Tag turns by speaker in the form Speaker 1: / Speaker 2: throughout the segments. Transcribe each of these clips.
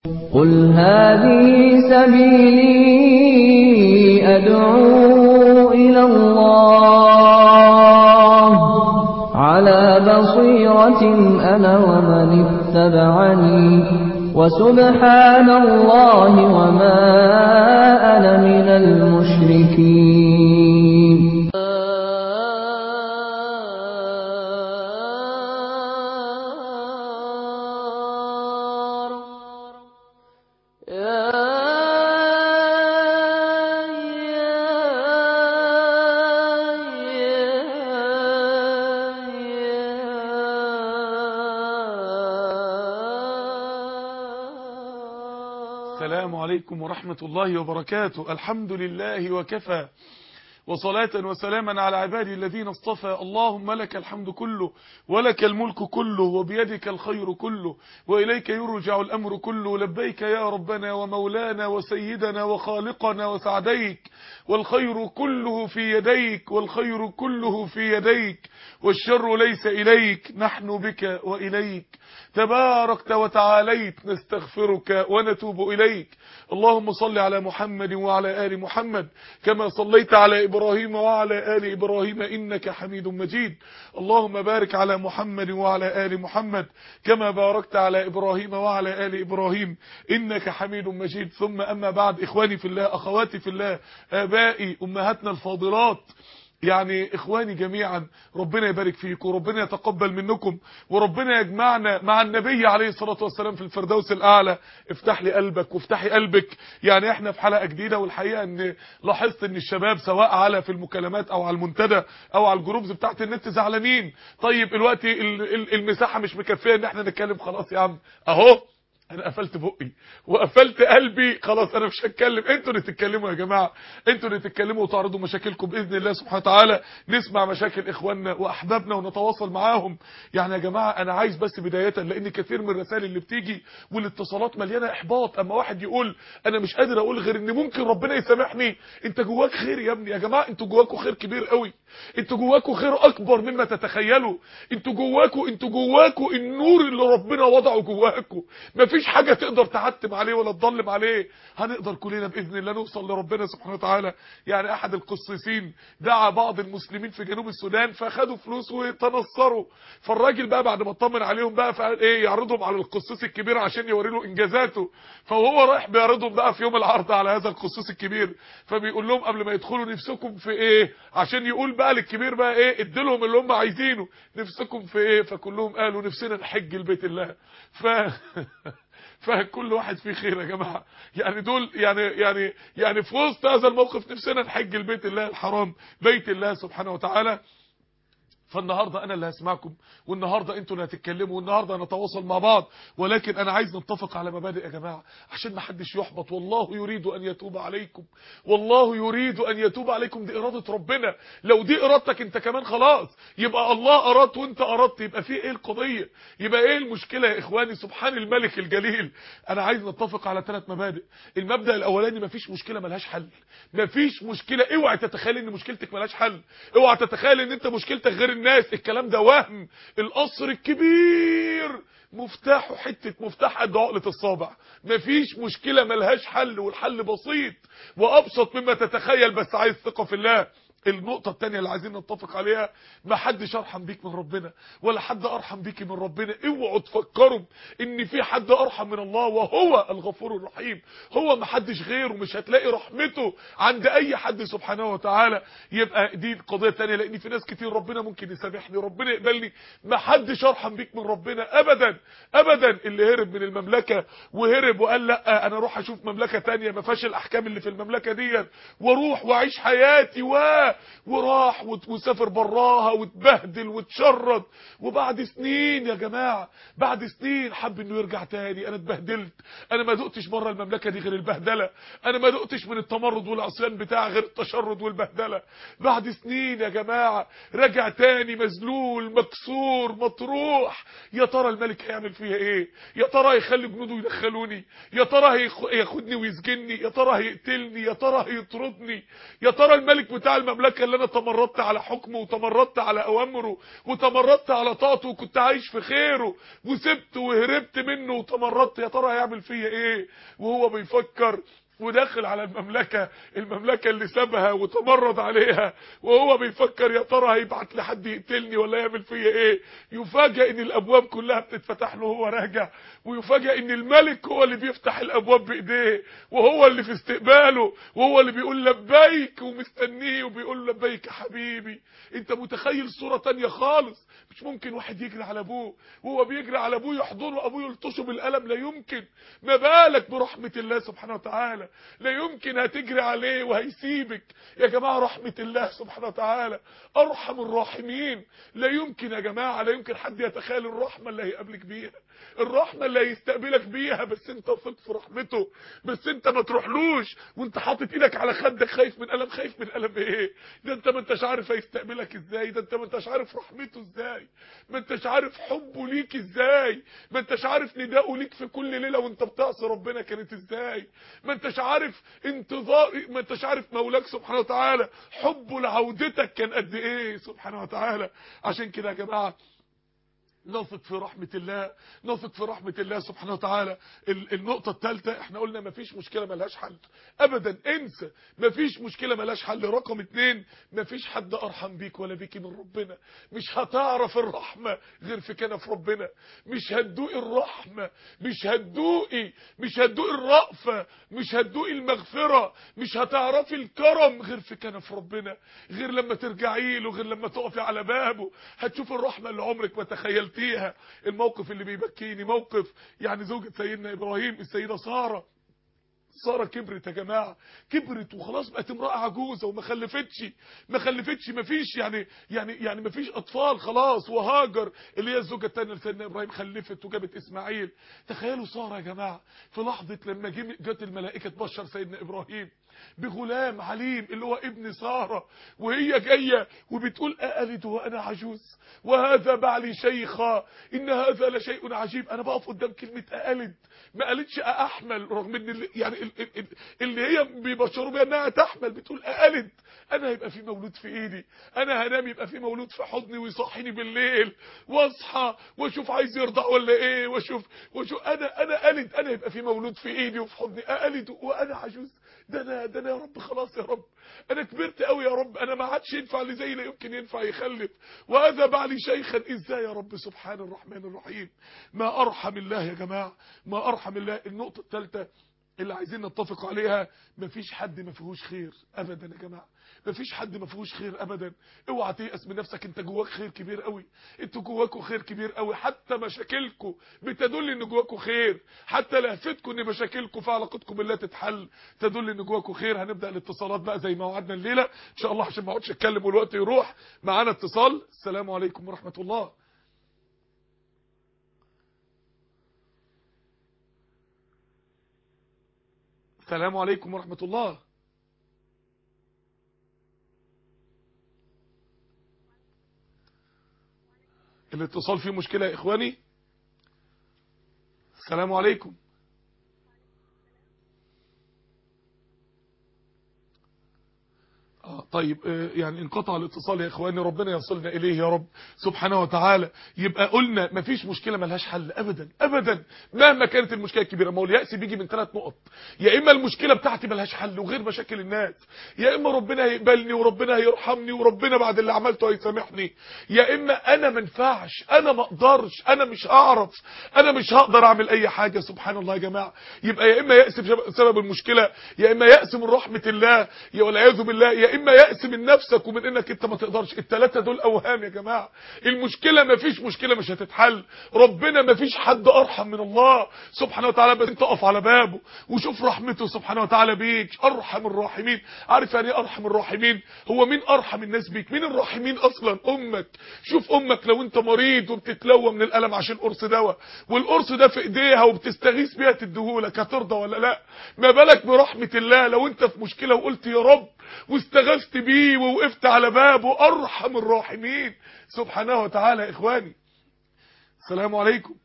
Speaker 1: قل هذه سبيلي أدعو إلى الله على بصيرة أنا ومن اتبعني وسبحان الله وما أنا من المشركين.
Speaker 2: السلام عليكم ورحمة الله وبركاته. الحمد لله وكفى، وصلاة وسلاما على عبادي الذين اصطفى. اللهم لك الحمد كله ولك الملك كله وبيدك الخير كله وإليك يرجع الأمر كله. لبيك يا ربنا ومولانا وسيدنا وخالقنا وسعديك، والخير كله في يديك، والخير كله في يديك، والشر ليس إليك، نحن بك وإليك تباركت وتعاليت، نستغفرك ونتوب إليك. اللهم صل على محمد وعلى آل محمد كما صليت على إبراهيم وعلى آل إبراهيم إنك حميد مجيد. اللهم بارك على محمد وعلى آل محمد كما باركت على إبراهيم وعلى آل إبراهيم إنك حميد مجيد. ثم أما بعد، إخواني في الله، أخواتي في الله، آبائي، أمهاتنا الفاضلات، يعني إخواني جميعا، ربنا يبارك فيكم وربنا يتقبل منكم وربنا يجمعنا مع النبي عليه الصلاة والسلام في الفردوس الأعلى. افتح لي قلبك وافتحي قلبك. يعني احنا في حلقة جديدة، والحقيقة ان لاحظت ان الشباب سواء على في المكالمات او على المنتدى او على الجروبز بتاعت النت زعلانين. طيب الوقت المساحة مش مكفية ان احنا نتكلم. خلاص يا عم، اهو انا قفلت بقي وقفلت قلبي، خلاص انا مش هتكلم. انتوا اللي تتكلموا يا جماعه، انتوا اللي تتكلموا وتعرضوا مشاكلكم باذن الله سبحانه وتعالى. نسمع مشاكل اخواننا واحبابنا ونتواصل معاهم. يعني يا جماعه انا عايز بس بدايه، لان كثير من الرسائل اللي بتيجي والاتصالات مليانه احباط. اما واحد يقول انا مش قادر اقول غير ان ممكن ربنا يسامحني. انت جواك خير يا ابني. يا جماعه انتوا جواكوا خير كبير قوي، انتوا جواكوا خير اكبر مما تتخيلوا. انتوا جواكوا النور اللي ربنا وضعه جواكوا. مفيش حاجة تقدر تعتم عليه ولا تضلم عليه. هنقدر كلنا بإذن الله نوصل لربنا سبحانه وتعالى. يعني أحد القسيسين دعا بعض المسلمين في جنوب السودان فأخدوا فلوس وتنصروا. فالراجل بقى بعد ما اطمن عليهم بقى فقال ايه، يعرضهم على القسيس الكبير عشان يوري له إنجازاته. فهو رايح بيعرضهم بقى في يوم العرض على هذا القسيس الكبير، فبيقول لهم قبل ما يدخلوا نفسكم في ايه، عشان يقول بقى للكبير بقى ايه، اديلهم اللي هم عايزينه. نفسكم في ايه؟ فكلهم قالوا نفسنا نحج لبيت الله. فكل واحد فيه خير يا جماعه. يعني دول يعني في وسط هذا الموقف نفسنا نحج البيت الله الحرام، بيت الله سبحانه وتعالى. فالنهاردة انا اللي هسمعكم، والنهاردة انتوا اللي هتتكلموا، والنهاردة هنتواصل مع بعض. ولكن انا عايز نتفق على مبادئ يا جماعة عشان ما حدش يحبط. والله يريد ان يتوب عليكم، والله يريد ان يتوب عليكم. دي ارادة ربنا. لو دي ارادتك انت كمان خلاص، يبقى الله اراد وانت اردت. يبقى في ايه القضية؟ يبقى ايه المشكلة يا اخواني؟ سبحان الملك الجليل. انا عايز نتفق على 3 مبادئ. المبدأ الاولاني، مفيش مشكلة ملهاش حل. مفيش مشكلة. اوعى تتخيل ان مشكلتك ملهاش حل. اوعى تتخيل ان انت مشكلتك غير الناس. الكلام ده وهم. القصر الكبير مفتاحه مفتاح قد عقلة الصابع. مفيش مشكلة ملهاش حل، والحل بسيط وابسط مما تتخيل، بس عايز ثقة في الله. النقطة التانية اللي عايزين نتفق عليها، ما حدش ارحم بيك من ربنا ولا حد ارحم بيك من ربنا. اوعوا تفكروا ان في حد ارحم من الله، وهو الغفور الرحيم. هو ما حدش غيره، مش هتلاقي رحمته عند اي حد سبحانه وتعالى. يبقى دي القضية التانية، لان في ناس كتير ربنا ممكن يسامحني، ربنا يقبلني. ما حدش ارحم بيك من ربنا ابدا ابدا. اللي هرب من المملكة وهرب وقال لا انا اروح اشوف مملكة تانية ما فيهاش الاحكام اللي في المملكة دي، واروح واعيش حياتي وراح وسافر براها واتبهدل واتشرد، وبعد سنين يا جماعة، بعد سنين حب انه يرجع تاني. انا اتبهدلت، انا ما دقتش بره المملكة دي غير البهدلة، انا ما دقتش من التمرد والعصيان بتاع غير التشرد والبهدلة. بعد سنين يا جماعة رجع تاني مذلول مكسور مطروح. يا ترى الملك هيعمل فيها ايه؟ يا ترى هيخلي جنوده يدخلوني؟ يا ترى هياخدني ويسجني؟ يا ترى هيقتلني؟ يا ترى هيطردني؟ يا ترى الملك بتاع المملكة المملكة اللي انا تمردت على حكمه وتمردت على اوامره وتمردت على طاعته وكنت عايش في خيره وسبته وهربت منه وتمردت، يا ترى هيعمل فيا ايه وهو بيفكر وداخل على المملكة اللي سابها وتمرد عليها وهو بيفكر يا ترى هيبعت لحد يقتلني ولا يعمل فيا ايه؟ يفاجئ ان الابواب كلها بتتفتح له وهو راجع، ويفاجئ ان الملك هو اللي بيفتح الابواب بايديه وهو اللي في استقباله وهو اللي بيقول لبيك ومستنيه وبيقول لبيك يا حبيبي. انت متخيل صورة تانية خالص؟ مش ممكن واحد يجري على ابوه وهو بيجري على ابوه يحضنه ابوه يلطشه بالقلم، لا يمكن. ما بالك برحمة الله سبحانه وتعالى؟ لا يمكن هتجري عليه وهيسيبك. يا جماعة رحمة الله سبحانه وتعالى ارحم الراحمين. لا يمكن يا جماعة، لا يمكن حد يتخيل الرحمة اللي هيقابلك بيها، الرحمة اللي هيستقبلك بيها، بس انت ثق في رحمته. بس انت ما تروحلوش وانت حاطط ايدك على خدك خايف من ألم. خايف من ألم ايه؟ ده انت ما انتش عارف هيستقبلك ازاي، ده انت ما انتش عارف رحمته ازاي، ما انتش عارف حبه ليك ازاي، ما انتش عارف نداءه ليك في كل ليلة وانت بتعصي ربنا كانت ازاي، ما انتش عارف ما انتش عارف مولاك سبحانه وتعالى حبه لعودتك كان قد ايه سبحانه وتعالى. عشان كده يا جماعة نثق في رحمة الله، نثق في رحمة الله سبحانه وتعالى. النقطة الثالثة احنا قلنا مفيش مشكلة ملهاش حل ابدا، انسى، مفيش مشكلة ملهاش حل. رقم 2، مفيش حد ارحم بيك ولا بيكي من ربنا. مش هتعرف الرحمة غير في كنف ربنا، مش هتدوقي الرحمة، مش هتدوقي الرأفة، مش هتدوقي المغفرة، مش هتعرفي الكرم غير في كنف ربنا، غير لما ترجعي له، غير لما تقفي على بابه هتشوف الرحمة اللي عمرك ما تخيلت فيها. الموقف اللي بيبكيني موقف يعني زوجة سيدنا ابراهيم السيدة سارة كبرت يا جماعة، كبرت وخلاص بقت امرأة عجوزة وما خلفتش، مفيش يعني مفيش اطفال خلاص. وهاجر اللي هي الزوجة الثانية لسيدنا ابراهيم خلفت وجابت اسماعيل. تخيلوا سارة يا جماعة في لحظة لما جت الملائكة تبشر سيدنا ابراهيم بغلام عليم اللي هو ابن سارة، وهي جاية وبتقول أألد وأنا عجوز وهذا بعلي شيخا إن هذا لشيء عجيب. أنا بقف قدام كلمة أألد، ما قالتش أحمل، رغم إن اللي هي بيبشروا بيها إنها تحمل، بتقول أألد. أنا هيبقى في مولود في إيدي، أنا هنام يبقى في مولود في حضني ويصحيني بالليل واصحى واشوف عايز يرضع ولا إيه، واشوف أنا ألد، أنا هيبقى في مولود في إيدي وفي حضني أألد وأنا عجوز. ده انا يا رب خلاص يا رب، انا كبرت قوي يا رب، انا ما عادش ينفع اللي زي لا يمكن ينفع يخلف، وهذا بعلي شيخا. ازاي يا رب؟ سبحان الرحمن الرحيم. ما ارحم الله يا جماعه، ما ارحم الله. النقطه الثالثه اللي عايزين نتفق عليها، مفيش حد ما فيهوش خير ابدا يا جماعه، مفيش حد ما فيهوش خير ابدا. اوعى تيأس من نفسك، انت جواك خير كبير قوي، انتوا جواكوا خير كبير قوي. حتى مشاكلكم بتدل ان جواكوا خير، حتى لهفتكم ان مشاكلكم في علاقتكم بالله تتحل تدل ان جواكوا خير. هنبدا الاتصالات بقى زي ما وعدنا الليله ان شاء الله عشان ما اقعدش اتكلم والوقت يروح. معانا اتصال. السلام عليكم ورحمه الله. السلام عليكم ورحمه الله. الاتصال فيه مشكلة يا اخواني. السلام عليكم. طيب يعني انقطع الاتصال يا اخواني، ربنا يصلنا اليه يا رب سبحانه وتعالى. يبقى قلنا مفيش مشكلة ملهاش حل ابدا ابدا مهما كانت المشكلة الكبيرة. ما هو اليأس بيجي من 3 نقط، يا اما المشكلة بتاعتي ملهاش حل وغير مشاكل الناس، يا اما ربنا هيقبلني وربنا هيرحمني وربنا بعد اللي عملته هيسامحني، يا اما انا ما ينفعش، انا ما اقدرش، انا مش هعرف، انا مش هقدر اعمل اي حاجة. سبحان الله يا جماعة. يبقى يا اما يأس بسبب المشكلة، يا اما يأس من رحمة الله والعياذ بالله، يا اما يأس من نفسك ومن انك انت ما تقدرش. الثلاثه دول اوهام يا جماعه. المشكله ما فيش مشكله مش هتتحل، ربنا ما فيش حد ارحم من الله سبحانه وتعالى، بس انت اقف على بابه وشوف رحمته سبحانه وتعالى بيك. ارحم الراحمين. عارف يعني ايه ارحم الراحمين؟ هو مين ارحم الناس بيك؟ مين الراحمين اصلا؟ امك. شوف امك لو انت مريض وبتتلوى من الالم عشان قرص دواء، والقرص ده في ايديها وبتستغيث بيها تديهولك، هترضى ولا لا؟ ما بالك برحمه الله لو انت في مشكله وقلت يا رب واستغثت بيه ووقفت على بابه. ارحم الراحمين سبحانه وتعالى. يا اخواني السلام عليكم.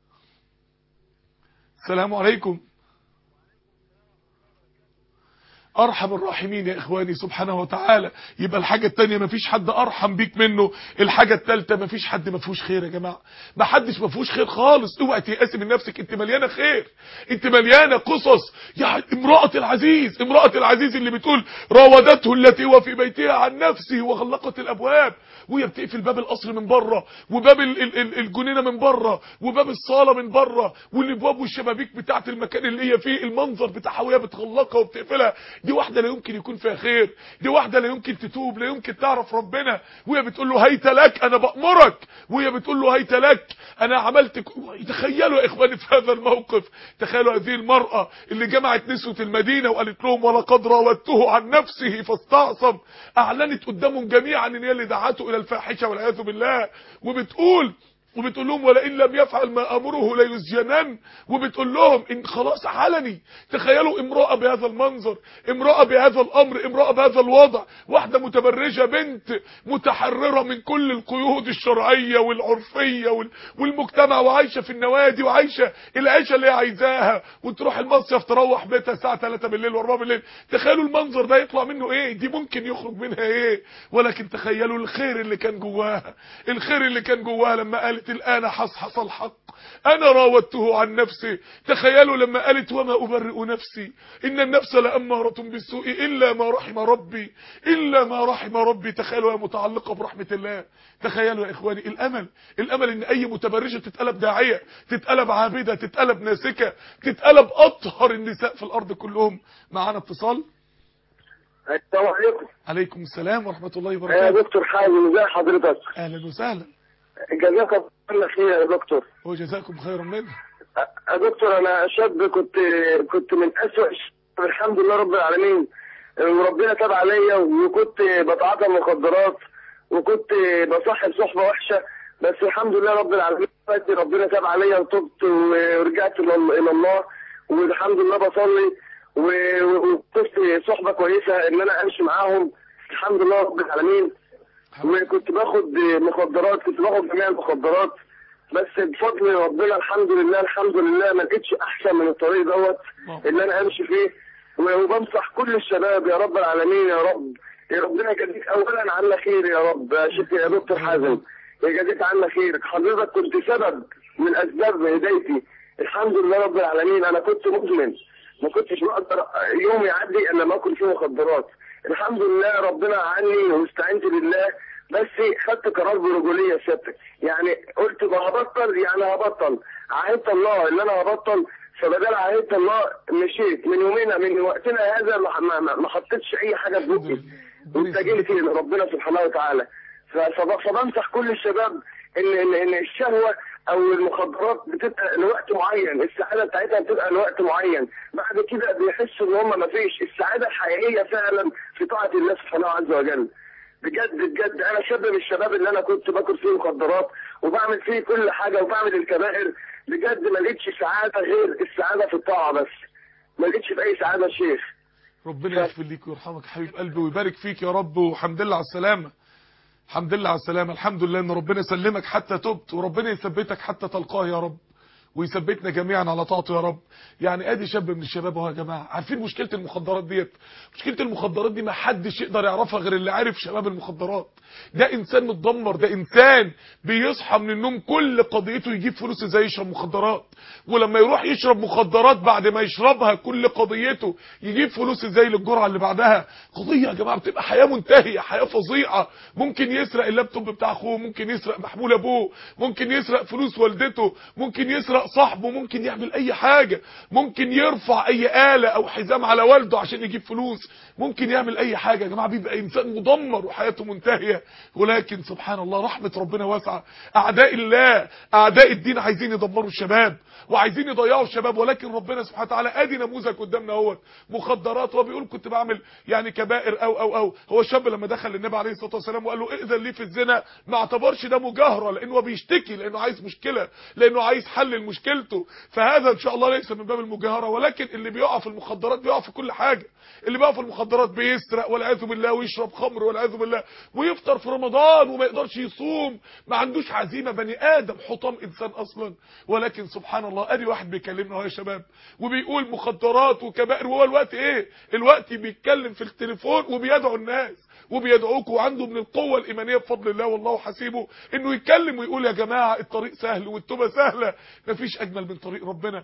Speaker 2: السلام عليكم. ارحم الراحمين يا اخواني سبحانه وتعالى. يبقى الحاجة التانية مفيش حد ارحم بيك منه. الحاجة التالتة مفيش حد مفيهوش خير يا جماعة، محدش مفيهوش خير خالص. اوعى تيأسي من نفسك، انت مليانة خير، انت مليانة قصص. يعني امرأة العزيز اللي بتقول راودته التي هو في بيتها عن نفسه وغلقت الابواب، وهي بتقفل باب القصر من بره وباب الجنينه من بره وباب الصاله من بره والابواب والشبابيك بتاعه المكان اللي هي فيه، المنظر بتاعها وهي بتغلقها وبتقفلها. دي واحده لا يمكن يكون فيها خير، دي واحده لا يمكن تتوب، لا يمكن تعرف ربنا. وهي بتقول له هيت لك انا بأمرك، وهي بتقول له هيت لك انا عملت. تخيلوا يا اخواني في هذا الموقف، تخيلوا هذه المرأة اللي جمعت نسوة المدينة وقالت لهم ولقد راودته عن نفسه فاستعصم، اعلنت قدامهم جميعا ان هي اللي دعته الى الفاحشة والعياذ بالله، وبتقول لهم ولئن لم يفعل ما امره ليسجنن، وبتقول لهم ان خلاص علني. تخيلوا امرأة بهذا المنظر، امرأة بهذا الامر، امرأة بهذا الوضع، واحدة متبرجة، بنت متحررة من كل القيود الشرعية والعرفية والمجتمع، وعايشة في النوادي وعايشة العيشة اللي هي عايزاها، وتروح المصيف تروح بيتها الساعة 3 بالليل و4 بالليل. تخيلوا المنظر ده يطلع منه ايه، دي ممكن يخرج منها ايه. ولكن تخيلوا الخير اللي كان جواها، الخير اللي كان جواها لما قالت الآن حصحص الحق أنا راودته عن نفسه. تخيلوا لما قالت وما أبرئ نفسي إن النفس لأمارة بالسوء إلا ما رحم ربي، إلا ما رحم ربي. تخيلوا يا متعلقة برحمة الله. تخيلوا يا إخواني الأمل إن أي متبرجة تتقلب داعية، تتقلب عابدة، تتقلب ناسكة، تتقلب أطهر النساء في الأرض كلهم. معانا اتصال.
Speaker 3: السلام عليكم.
Speaker 2: عليكم السلام ورحمة الله وبركاته.
Speaker 3: يا دكتور حازم ازي حضرتك؟
Speaker 2: أهلا وسهلا.
Speaker 3: جزاك الله خير يا دكتور.
Speaker 2: وجزاكم خيرا منه.
Speaker 3: يا دكتور انا شاب كنت من اسوأ الحمد لله رب العالمين، وربنا تاب عليا، وكنت بتعاطى المخدرات، وكنت بصاحب صحبه وحشه، بس الحمد لله رب العالمين ربنا تاب عليا وتبت ورجعت الى الله، والحمد لله بصلي وكنت صحبه كويسه ان انا امشي معاهم الحمد لله رب العالمين. وكنت باخد مخدرات، كنت باخد جميع المخدرات، بس بفضل ربنا الحمد لله ما لقيتش احسن من الطريق دوت اللي انا امشي فيه. وبنصح كل الشباب يا رب العالمين، يا رب يا ربنا يجازيك اولا عنا خير يا رب. يا دكتور حازم يجازيك عنا خير، حضرتك كنت سبب من اسباب هدايتي الحمد لله رب العالمين. انا كنت مدمن، ما كنتش بقدر يوم يعدي الا ما اكل فيه مخدرات. الحمد لله ربنا عني واستعنت بالله، بس خدت قرار برجوليه سيادتك، يعني قلت هبطل، يعني هبطل، عهدت الله ان انا هبطل، فبدل عهدت الله مشيت من يومنا من وقتنا هذا ما حطيتش اي حاجه في بوقي، واتجهت لربنا سبحانه وتعالى. فبنصح كل الشباب ان الشهوه او المخدرات بتبقى لوقت معين، السعاده بتاعتها بتبقى لوقت معين، بعد كده بيحسوا ان هم ما فيش السعاده الحقيقيه فعلا في طاعه الله سبحانه عز وجل. بجد انا شاب من الشباب اللي انا كنت باكل فيه مخدرات وبعمل فيه كل حاجه وبعمل الكبائر، بجد ما لقيتش سعاده غير السعاده في الطاعه، بس ما لقيتش في اي سعاده يا شيخ.
Speaker 2: ربنا يغفر ليك ويرحمك يا حبيب قلبي ويبارك فيك يا رب، والحمد لله على السلامه. الحمد لله على السلامه، الحمد لله ان ربنا سلمك حتى تبت، وربنا يثبتك حتى تلقاه يا رب، ويثبتنا جميعا على طاعته يا رب. يعني ادي شاب من الشباب اهو يا جماعه. عارفين مشكله المخدرات ديت؟ مشكله المخدرات دي ما حدش يقدر يعرفها غير اللي عارف شباب المخدرات. ده انسان متدمر، ده انسان بيصحى من النوم كل قضيته يجيب فلوس ازاي يشرب مخدرات، ولما يروح يشرب مخدرات بعد ما يشربها كل قضيته يجيب فلوس ازاي للجرعه اللي بعدها. قضيه يا جماعه بتبقى حياه منتهيه، حياه فظيعه. ممكن يسرق اللابتوب بتاع اخوه، ممكن يسرق محمول ابوه، ممكن يسرق فلوس والدته، ممكن يسرق صاحبه، ممكن يعمل اي حاجه، ممكن يرفع اي آلة او حزام على والده عشان يجيب فلوس، ممكن يعمل اي حاجه يا جماعه. بيبقى انسان مدمر وحياته منتهيه. ولكن سبحان الله رحمه ربنا واسعه. اعداء الله اعداء الدين عايزين يدمروا الشباب وعايزين يضيعوا الشباب، ولكن ربنا سبحانه وتعالى ادي نموذج قدامنا اهوت مخدرات. هو بيقول كنت بعمل يعني كبائر او هو شاب لما دخل للنبي عليه الصلاه والسلام وقال له ائذن لي في الزنا، ما اعتبرش ده مجاهره، لانه بيشتكي، لانه عايز مشكله، لانه عايز حل مشكلته، فهذا ان شاء الله ليس من باب المجاهره. ولكن اللي بيقع في المخدرات بيقع في كل حاجه. اللي بيقع في المخدرات بيسرق والعياذ بالله، ويشرب خمر والعياذ بالله، ويفطر في رمضان وما يقدرش يصوم، ما عندوش عزيمه، بني ادم حطام انسان اصلا. ولكن سبحان الله ادي واحد بيكلمنا اهو يا شباب وبيقول مخدرات وكبائر، وهو الوقت ايه؟ الوقت بيتكلم في التليفون وبيدعو الناس وبيدعوكم، وعنده من القوه الايمانيه بفضل الله والله حسيبه انه يتكلم ويقول يا جماعه الطريق سهل والتوبه سهله. مفيش اجمل من طريق ربنا،